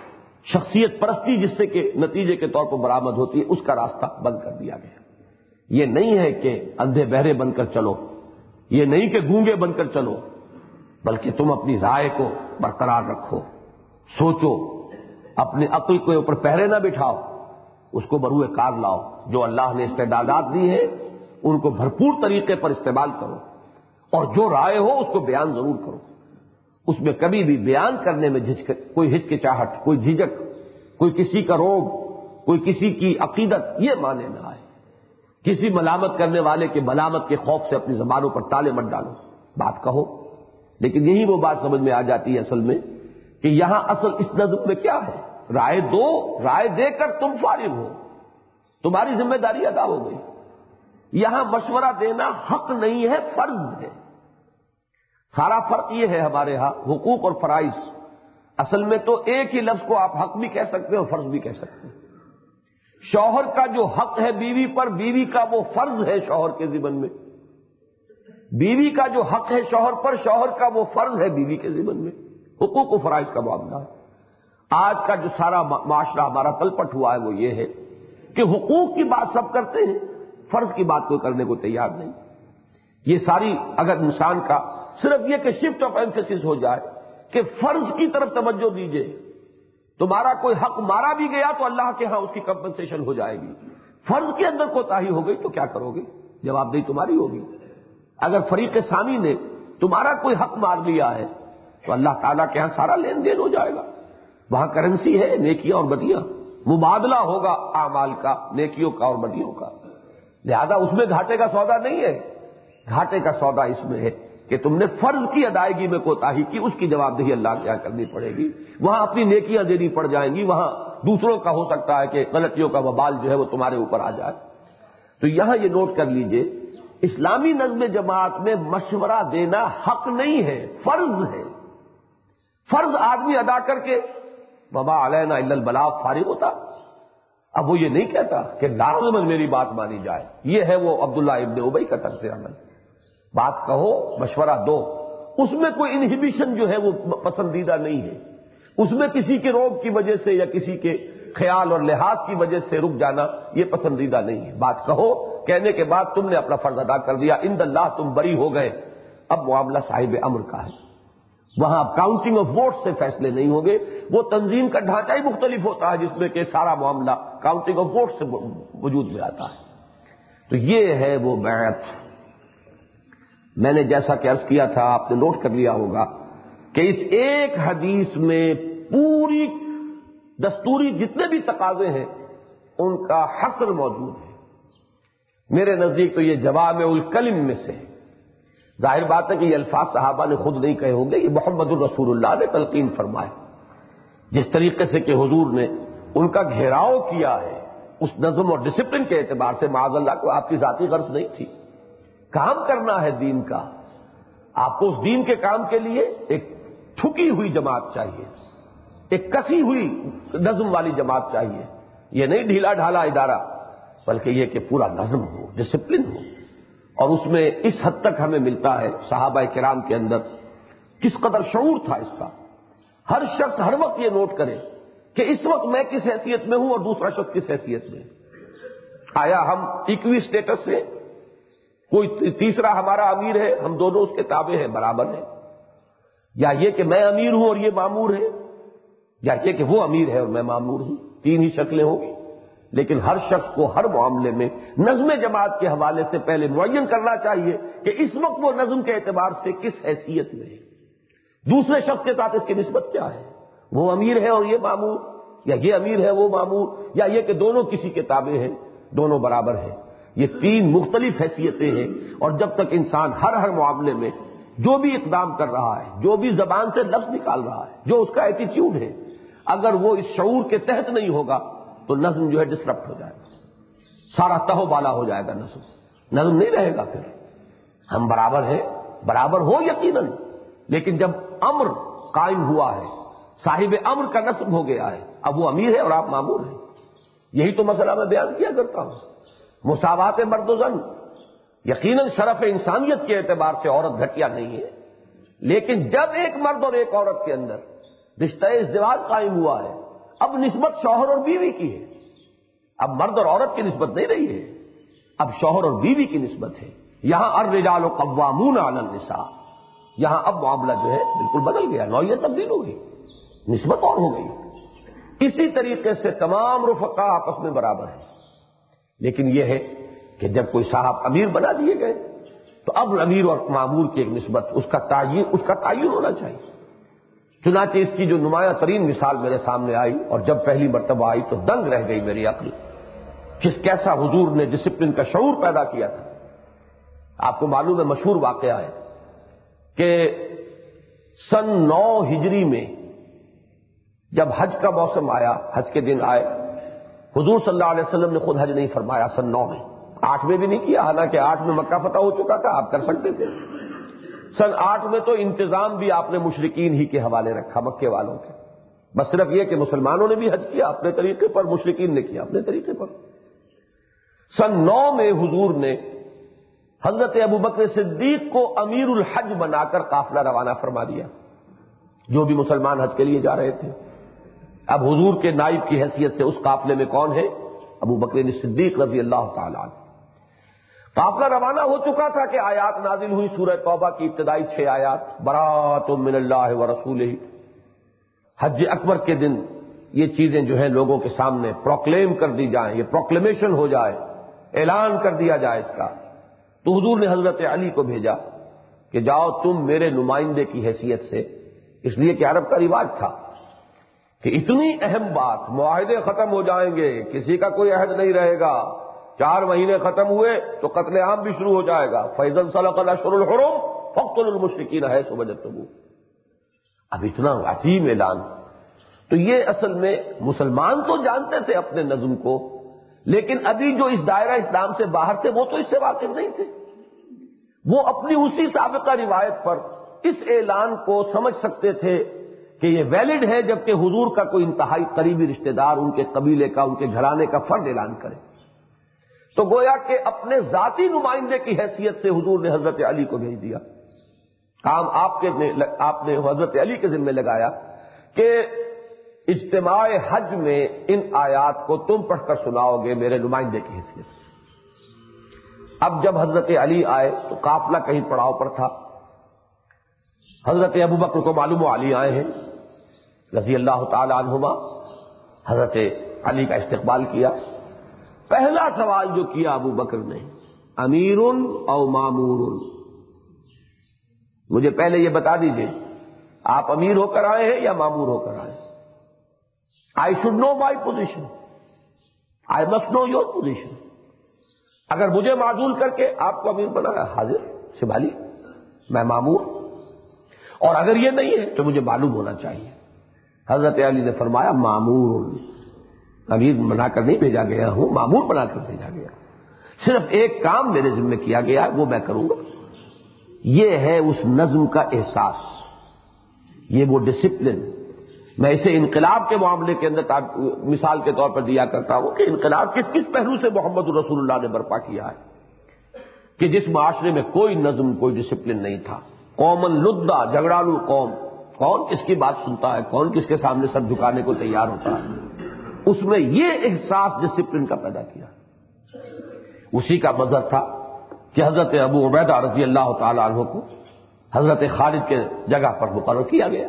Speaker 1: شخصیت پرستی جس سے کہ نتیجے کے طور پر برآمد ہوتی ہے، اس کا راستہ بند کر دیا گیا۔ یہ نہیں ہے کہ اندھے بہرے بن کر چلو، یہ نہیں کہ گونگے بن کر چلو، بلکہ تم اپنی رائے کو برقرار رکھو، سوچو، اپنی عقل کے اوپر پہرے نہ بٹھاؤ، اس کو بروئے کار لاؤ، جو اللہ نے استعدادات دی ہے ان کو بھرپور طریقے پر استعمال کرو، اور جو رائے ہو اس کو بیان ضرور کرو۔ اس میں کبھی بھی بیان کرنے میں کوئی ہچکچاہٹ، کوئی جھجک، کوئی کسی کا روب، کوئی کسی کی عقیدت یہ مانے نہ آئے۔ کسی ملامت کرنے والے کے ملامت کے خوف سے اپنی زبانوں پر تالے مت ڈالو، بات کہو۔ لیکن یہی وہ بات سمجھ میں آ جاتی ہے اصل میں کہ یہاں اصل اس نظم میں کیا ہے، رائے دو، رائے دے کر تم فارغ ہو، تمہاری ذمہ داری ادا ہو گئی۔ یہاں مشورہ دینا حق نہیں ہے، فرض ہے۔ سارا فرق یہ ہے ہمارے ہاں حقوق اور فرائض، اصل میں تو ایک ہی لفظ کو آپ حق بھی کہہ سکتے ہو، فرض بھی کہہ سکتے ہیں۔ شوہر کا جو حق ہے بیوی پر، بیوی کا وہ فرض ہے شوہر کے ذمن میں۔ بیوی کا جو حق ہے شوہر پر، شوہر کا وہ فرض ہے بیوی کے ذمن میں۔ حقوق و فرائض کا معاملہ ہے۔ آج کا جو سارا معاشرہ ہمارا تلپٹ ہوا ہے وہ یہ ہے کہ حقوق کی بات سب کرتے ہیں، فرض کی بات کوئی کرنے کو تیار نہیں۔ یہ ساری اگر انسان کا صرف یہ کہ شفٹ آف ایمفیسس ہو جائے کہ فرض کی طرف توجہ دیجئے، تمہارا کوئی حق مارا بھی گیا تو اللہ کے ہاں اس کی کمپنسیشن ہو جائے گی، فرض کے اندر کوتاہی ہو گئی تو کیا کرو گے، جواب دہی تمہاری ہوگی۔ اگر فریق ثانی نے تمہارا کوئی حق مار لیا ہے تو اللہ تعالیٰ کے ہاں سارا لین دین ہو جائے گا، وہاں کرنسی ہے، نیکیاں اور بدیاں، مبادلہ ہوگا اعمال کا، نیکیوں کا اور بدیوں کا۔ لہذا اس میں گھاٹے کا سودا نہیں ہے، گھاٹے کا سودا اس میں ہے کہ تم نے فرض کی ادائیگی میں کوتاہی کی، اس کی جواب دہی اللہ کے یہاں کرنی پڑے گی، وہاں اپنی نیکیاں دینی پڑ جائیں گی، وہاں دوسروں کا ہو سکتا ہے کہ غلطیوں کا وبال جو ہے وہ تمہارے اوپر آ جائے۔ تو یہاں یہ نوٹ کر لیجئے، اسلامی نظم جماعت میں مشورہ دینا حق نہیں ہے، فرض ہے۔ فرض آدمی ادا کر کے وما علینا الا البلاغ فارغ ہوتا۔ اب وہ یہ نہیں کہتا کہ لازماً میری بات مانی جائے، یہ ہے وہ عبداللہ ابن ابی کا طرز عمل۔ بات کہو، مشورہ دو، اس میں کوئی انہیبیشن جو ہے وہ پسندیدہ نہیں ہے، اس میں کسی کے روب کی وجہ سے یا کسی کے خیال اور لحاظ کی وجہ سے رک جانا یہ پسندیدہ نہیں ہے۔ بات کہو، کہنے کے بعد تم نے اپنا فرض ادا کر دیا، عند اللہ تم بری ہو گئے، اب معاملہ صاحب امر کا ہے۔ وہاں اب کاؤنٹنگ آف ووٹ سے فیصلے نہیں ہوں گے، وہ تنظیم کا ڈھانچہ ہی مختلف ہوتا ہے جس میں کہ سارا معاملہ کاؤنٹنگ آف ووٹ سے وجود میں آتا ہے۔ تو یہ ہے وہ بیعت۔ میں نے جیسا کہ عرض کیا تھا، آپ نے نوٹ کر لیا ہوگا کہ اس ایک حدیث میں پوری دستوری جتنے بھی تقاضے ہیں ان کا حصر موجود ہے۔ میرے نزدیک تو یہ جوامع الکلم میں سے ہے۔ ظاہر بات ہے کہ یہ الفاظ صحابہ نے خود نہیں کہے ہوں گے، یہ محمد الرسول اللہ نے تلقین فرمائے۔ جس طریقے سے کہ حضور نے ان کا گھیراؤ کیا ہے اس نظم اور ڈسپلن کے اعتبار سے، معاذ اللہ کو آپ کی ذاتی غرض نہیں تھی، کام کرنا ہے دین کا، آپ کو اس دین کے کام کے لیے ایک تھکی ہوئی جماعت چاہیے، ایک کسی ہوئی نظم والی جماعت چاہیے، یہ نہیں ڈھیلا ڈھالا ادارہ، بلکہ یہ کہ پورا نظم ہو، ڈسپلن ہو۔ اور اس میں اس حد تک ہمیں ملتا ہے صحابہ کرام کے اندر کس قدر شعور تھا اس کا۔ ہر شخص ہر وقت یہ نوٹ کرے کہ اس وقت میں کس حیثیت میں ہوں اور دوسرا شخص کس حیثیت میں۔ آیا ہم ایکوی سٹیٹس سے، کوئی تیسرا ہمارا امیر ہے، ہم دونوں اس کے تابع ہیں، برابر ہیں، یا یہ کہ میں امیر ہوں اور یہ مامور ہے، یا یہ کہ وہ امیر ہے اور میں مامور ہوں، تین ہی شکلیں ہوں گی۔ لیکن ہر شخص کو ہر معاملے میں نظم جماعت کے حوالے سے پہلے معین کرنا چاہیے کہ اس وقت وہ نظم کے اعتبار سے کس حیثیت میں ہے، دوسرے شخص کے ساتھ اس کی نسبت کیا ہے، وہ امیر ہے اور یہ مامور، یا یہ امیر ہے وہ مامور، یا یہ کہ دونوں کسی کے تابع ہیں، دونوں برابر ہیں۔ یہ تین مختلف حیثیتیں ہیں، اور جب تک انسان ہر معاملے میں جو بھی اقدام کر رہا ہے، جو بھی زبان سے لفظ نکال رہا ہے، جو اس کا ایٹیٹیوڈ ہے، اگر وہ اس شعور کے تحت نہیں ہوگا تو نظم جو ہے ڈسرپٹ ہو جائے گا، سارا تہو بالا ہو جائے گا، نظم نہیں رہے گا۔ پھر ہم برابر ہیں، برابر ہو یقیناً، لیکن جب امر قائم ہوا ہے، صاحب امر کا نصب ہو گیا ہے، اب وہ امیر ہے اور آپ مامور ہیں۔ یہی تو مسئلہ میں بیان کیا کرتا ہوں، مساوات مرد و زن۔ یقیناً شرف انسانیت کے اعتبار سے عورت گھٹیا نہیں ہے، لیکن جب ایک مرد اور ایک عورت کے اندر رشتہ ازدواج قائم ہوا ہے، اب نسبت شوہر اور بیوی کی ہے، اب مرد اور عورت کی نسبت نہیں رہی ہے، اب شوہر اور بیوی کی نسبت ہے۔ یہاں الرجال قوامون علی النساء، یہاں اب معاملہ جو ہے بالکل بدل گیا، نوعیت تبدیل ہو گئی، نسبت اور ہو گئی۔ اسی طریقے سے تمام رفقا آپس میں برابر ہیں، لیکن یہ ہے کہ جب کوئی صاحب امیر بنا دیے گئے تو اب امیر اور معمور کی ایک نسبت، اس کا تعین ہونا چاہیے۔ چنانچہ اس کی جو نمایاں ترین مثال میرے سامنے آئی، اور جب پہلی مرتبہ آئی تو دنگ رہ گئی میری عقل، کیسا حضور نے ڈسپلن کا شعور پیدا کیا تھا۔ آپ کو معلوم ہے مشہور واقعہ ہے کہ سن 9 ہجری میں جب حج کا موسم آیا، حج کے دن آئے، حضور صلی اللہ علیہ وسلم نے خود حج نہیں فرمایا سن 9 میں، 8 میں بھی نہیں کیا، حالانکہ 8 میں مکہ فتح ہو چکا تھا، آپ کر سکتے تھے۔ سن 8 میں تو انتظام بھی آپ نے مشرکین ہی کے حوالے رکھا، مکے والوں کے، بس صرف یہ کہ مسلمانوں نے بھی حج کیا اپنے طریقے پر، مشرکین نے کیا اپنے طریقے پر۔ سن 9 میں حضور نے حضرت ابوبکر صدیق کو امیر الحج بنا کر قافلہ روانہ فرما دیا، جو بھی مسلمان حج کے لیے جا رہے تھے۔ اب حضور کے نائب کی حیثیت سے اس قافلے میں کون ہے؟ ابوبکر صدیق رضی اللہ تعالی عنہ۔ قافلہ روانہ ہو چکا تھا کہ آیات نازل ہوئی، سورہ توبہ کی ابتدائی 6 آیات، براۃ من اللہ ورسولہ۔ حج اکبر کے دن یہ چیزیں جو ہیں لوگوں کے سامنے پروکلیم کر دی جائیں، یہ پروکلیمیشن ہو جائے، اعلان کر دیا جائے اس کا۔ تو حضور نے حضرت علی کو بھیجا کہ جاؤ تم میرے نمائندے کی حیثیت سے، اس لیے کہ عرب کا رواج تھا کہ اتنی اہم بات، معاہدے ختم ہو جائیں گے، کسی کا کوئی عہد نہیں رہے گا، 4 مہینے ختم ہوئے تو قتل عام بھی شروع ہو جائے گا، فَإِذَا انْسَلَخَ الْأَشْهُرُ الْحُرُمُ فَاقْتُلُوا الْمُشْرِكِينَ حَيْثُ وَجَدتُّمُوهُمْ۔ اب اتنا عظیم اعلان، تو یہ اصل میں مسلمان تو جانتے تھے اپنے نظم کو، لیکن ابھی جو اس دائرہ اسلام سے باہر تھے وہ تو اس سے واقف نہیں تھے، وہ اپنی اسی سابقہ روایت پر اس اعلان کو سمجھ سکتے تھے کہ یہ ویلڈ ہے، جبکہ حضور کا کوئی انتہائی قریبی رشتہ دار ان کے قبیلے کا، ان کے گھرانے کا فرد اعلان کرے۔ تو گویا کہ اپنے ذاتی نمائندے کی حیثیت سے حضور نے حضرت علی کو بھیج دیا، کام آپ نے حضرت علی کے ذمہ لگایا کہ اجتماع حج میں ان آیات کو تم پڑھ کر سناؤ گے میرے نمائندے کی حیثیت سے۔ اب جب حضرت علی آئے تو قافلہ کہیں پڑاؤ پر تھا، حضرت ابو بکر کو معلوم علی آئے ہیں رضی اللہ تعالی عنہما، حضرت علی کا استقبال کیا. پہلا سوال جو کیا ابو بکر نے، امیر او مامور، مجھے پہلے یہ بتا دیجئے آپ امیر ہو کر آئے ہیں یا مامور ہو کر آئے ہیں؟ I should know my position, I must know your position. اگر مجھے معزول کر کے آپ کو امیر بنایا، حاضر سنبھالی، میں مامور. اور اگر یہ نہیں ہے تو مجھے معلوم ہونا چاہیے. حضرت علی نے فرمایا مامور، امیر بنا کر نہیں بھیجا گیا ہوں، مامور بنا کر بھیجا گیا. صرف ایک کام میرے ذمہ کیا گیا وہ میں کروں گا. یہ ہے اس نظم کا احساس، یہ وہ ڈسپلن. میں اسے انقلاب کے معاملے کے اندر مثال کے طور پر دیا کرتا ہوں کہ انقلاب کس کس پہلو سے محمد رسول اللہ نے برپا کیا ہے، کہ جس معاشرے میں کوئی نظم، کوئی ڈسپلن نہیں تھا. قومن لدہ، جھگڑالو قوم، کون کس کی بات سنتا ہے، کون کس کے سامنے سر جھکانے کو تیار ہوتا ہے، اس میں یہ احساس ڈسپلن کا پیدا کیا. اسی کا مظہر تھا کہ حضرت ابو عبیدہ رضی اللہ تعالی عنہ کو حضرت خالد کے جگہ پر مقرر کیا گیا.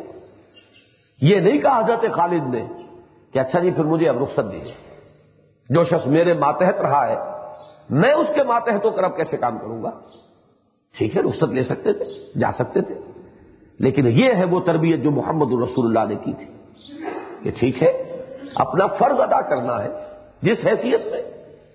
Speaker 1: یہ نہیں کہا حضرت خالد نے کہ اچھا جی پھر مجھے اب رخصت دیجیے، جو شخص میرے ماتحت رہا ہے میں اس کے ماتحت ہو کر اب کیسے کام کروں گا. ٹھیک ہے رخصت لے سکتے تھے، جا سکتے تھے، لیکن یہ ہے وہ تربیت جو محمد رسول اللہ نے کی تھی کہ ٹھیک ہے اپنا فرض ادا کرنا ہے. جس حیثیت میں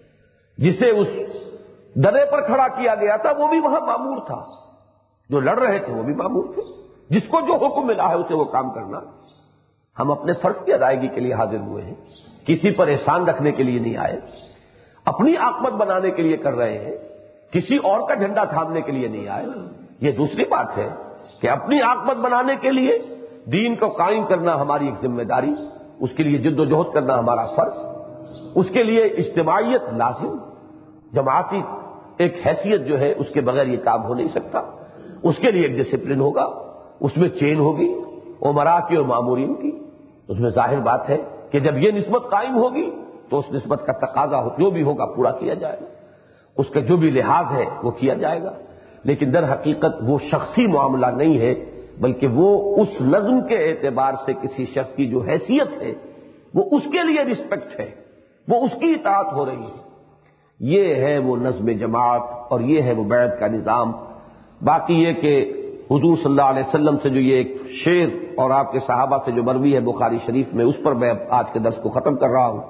Speaker 1: جسے اس درے پر کھڑا کیا گیا تھا وہ بھی وہاں مامور تھا، جو لڑ رہے تھے وہ بھی مامور تھے، جس کو جو حکم ملا ہے اسے وہ کام کرنا. ہم اپنے فرض کی ادائیگی کے لیے حاضر ہوئے ہیں، کسی پر احسان رکھنے کے لیے نہیں آئے، اپنی عاقبت بنانے کے لیے کر رہے ہیں، کسی اور کا جھنڈا تھامنے کے لیے نہیں آئے. یہ دوسری بات ہے کہ اپنی عاقبت بنانے کے لیے دین کو قائم کرنا ہماری ایک ذمہ داری، اس کے لیے جد و جہد کرنا ہمارا فرض، اس کے لیے اجتماعیت لازم، جماعتی ایک حیثیت جو ہے اس کے بغیر یہ کام ہو نہیں سکتا. اس کے لیے ایک ڈسپلن ہوگا، اس میں چین ہوگی امراء کی اور مامورین کی. اس میں ظاہر بات ہے کہ جب یہ نسبت قائم ہوگی تو اس نسبت کا تقاضا جو بھی ہوگا پورا کیا جائے گا، اس کا جو بھی لحاظ ہے وہ کیا جائے گا. لیکن در حقیقت وہ شخصی معاملہ نہیں ہے، بلکہ وہ اس نظم کے اعتبار سے کسی شخص کی جو حیثیت ہے وہ اس کے لیے رسپیکٹ ہے، وہ اس کی اطاعت ہو رہی ہے. یہ ہے وہ نظم جماعت اور یہ ہے وہ بیعت کا نظام. باقی یہ کہ حضور صلی اللہ علیہ وسلم سے جو یہ ایک شعر اور آپ کے صحابہ سے جو مروی ہے بخاری شریف میں، اس پر میں آج کے درس کو ختم کر رہا ہوں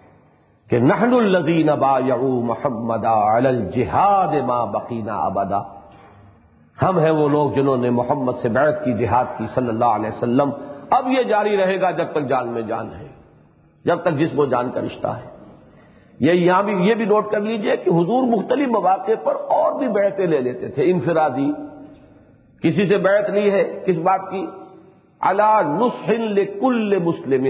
Speaker 1: کہ نحن الذین بایعوا محمدا علی الجہاد ما بقینا ابدا. ہم ہیں وہ لوگ جنہوں نے محمد سے بیعت کی، جہاد کی صلی اللہ علیہ وسلم. اب یہ جاری رہے گا جب تک جان میں جان ہے، جب تک جسم و جان کا رشتہ ہے. یہاں بھی یہ بھی نوٹ کر لیجئے کہ حضور مختلف مواقع پر اور بھی بیعتیں لے لیتے تھے انفرادی. کسی سے بیعت لی ہے کس بات کی؟ علی نصح لکل مسلم،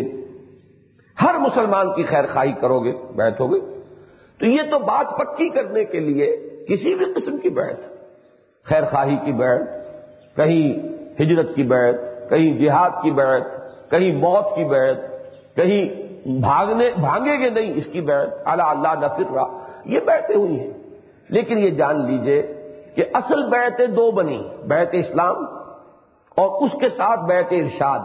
Speaker 1: ہر مسلمان کی خیر خواہی کرو گے بیعت ہوگی. تو یہ تو بات پکی کرنے کے لیے کسی بھی قسم کی بیعت، خیر خواہی کی بیعت، کہیں ہجرت کی بیعت، کہیں جہاد کی بیعت، کہیں موت کی بیعت، کہیں بھاگیں گے نہیں اس کی بیعت، الا اللہ نفر، یہ بیعتیں ہوئی ہیں. لیکن یہ جان لیجئے کہ اصل بیعتیں دو بنی، بیعت اسلام اور اس کے ساتھ بیعت ارشاد.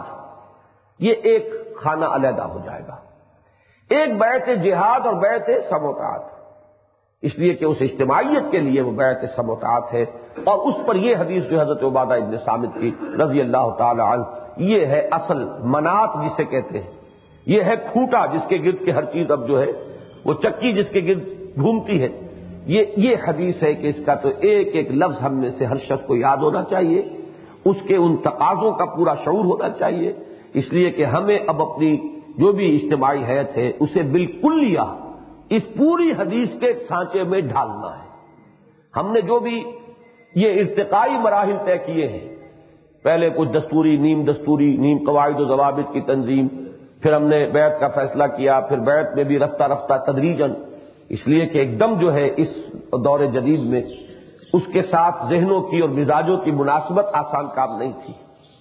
Speaker 1: یہ ایک خانہ علیحدہ ہو جائے گا. ایک بیعت جہاد اور بیعت سموتعات، اس لیے کہ اس اجتماعیت کے لیے وہ بیعت سموتعات ہے. اور اس پر یہ حدیث جو حضرت عبادہ ابن صامت کی رضی اللہ تعالی عنہ، یہ ہے اصل منات جسے کہتے ہیں، یہ ہے کھوٹا جس کے گرد کے ہر چیز اب جو ہے وہ چکی جس کے گرد گھومتی ہے. یہ حدیث ہے کہ اس کا تو ایک ایک لفظ ہم میں سے ہر شخص کو یاد ہونا چاہیے، اس کے ان تقاضوں کا پورا شعور ہونا چاہیے. اس لیے کہ ہمیں اب اپنی جو بھی اجتماعی حیات ہے اسے بالکلیہ اس پوری حدیث کے سانچے میں ڈھالنا ہے. ہم نے جو بھی یہ ارتقائی مراحل طے کیے ہیں، پہلے کچھ دستوری، نیم قواعد و ضوابط کی تنظیم، پھر ہم نے بیعت کا فیصلہ کیا، پھر بیعت میں بھی رفتہ رفتہ تدریجاً، اس لیے کہ ایک دم جو ہے اس دور جدید میں اس کے ساتھ ذہنوں کی اور مزاجوں کی مناسبت آسان کام نہیں تھی.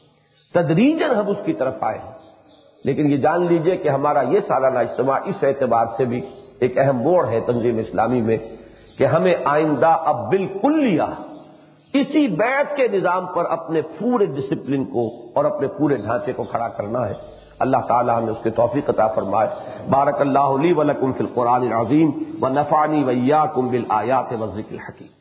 Speaker 1: تدریجاً ہم اس کی طرف آئے ہیں. لیکن یہ جان لیجئے کہ ہمارا یہ سالانہ اجتماع اس اعتبار سے بھی ایک اہم موڑ ہے تنظیم اسلامی میں کہ ہمیں آئندہ اب بالکلیہ اسی بیعت کے نظام پر اپنے پورے ڈسپلن کو اور اپنے پورے ڈھانچے کو کھڑا کرنا ہے۔ اللہ تعالی ہمیں اس کے توفیق عطا فرمائے۔ بارک اللہ لی و لکم فی القرآن العظیم و نفعنی و ایاکم بالآیات والذکر الحکیم۔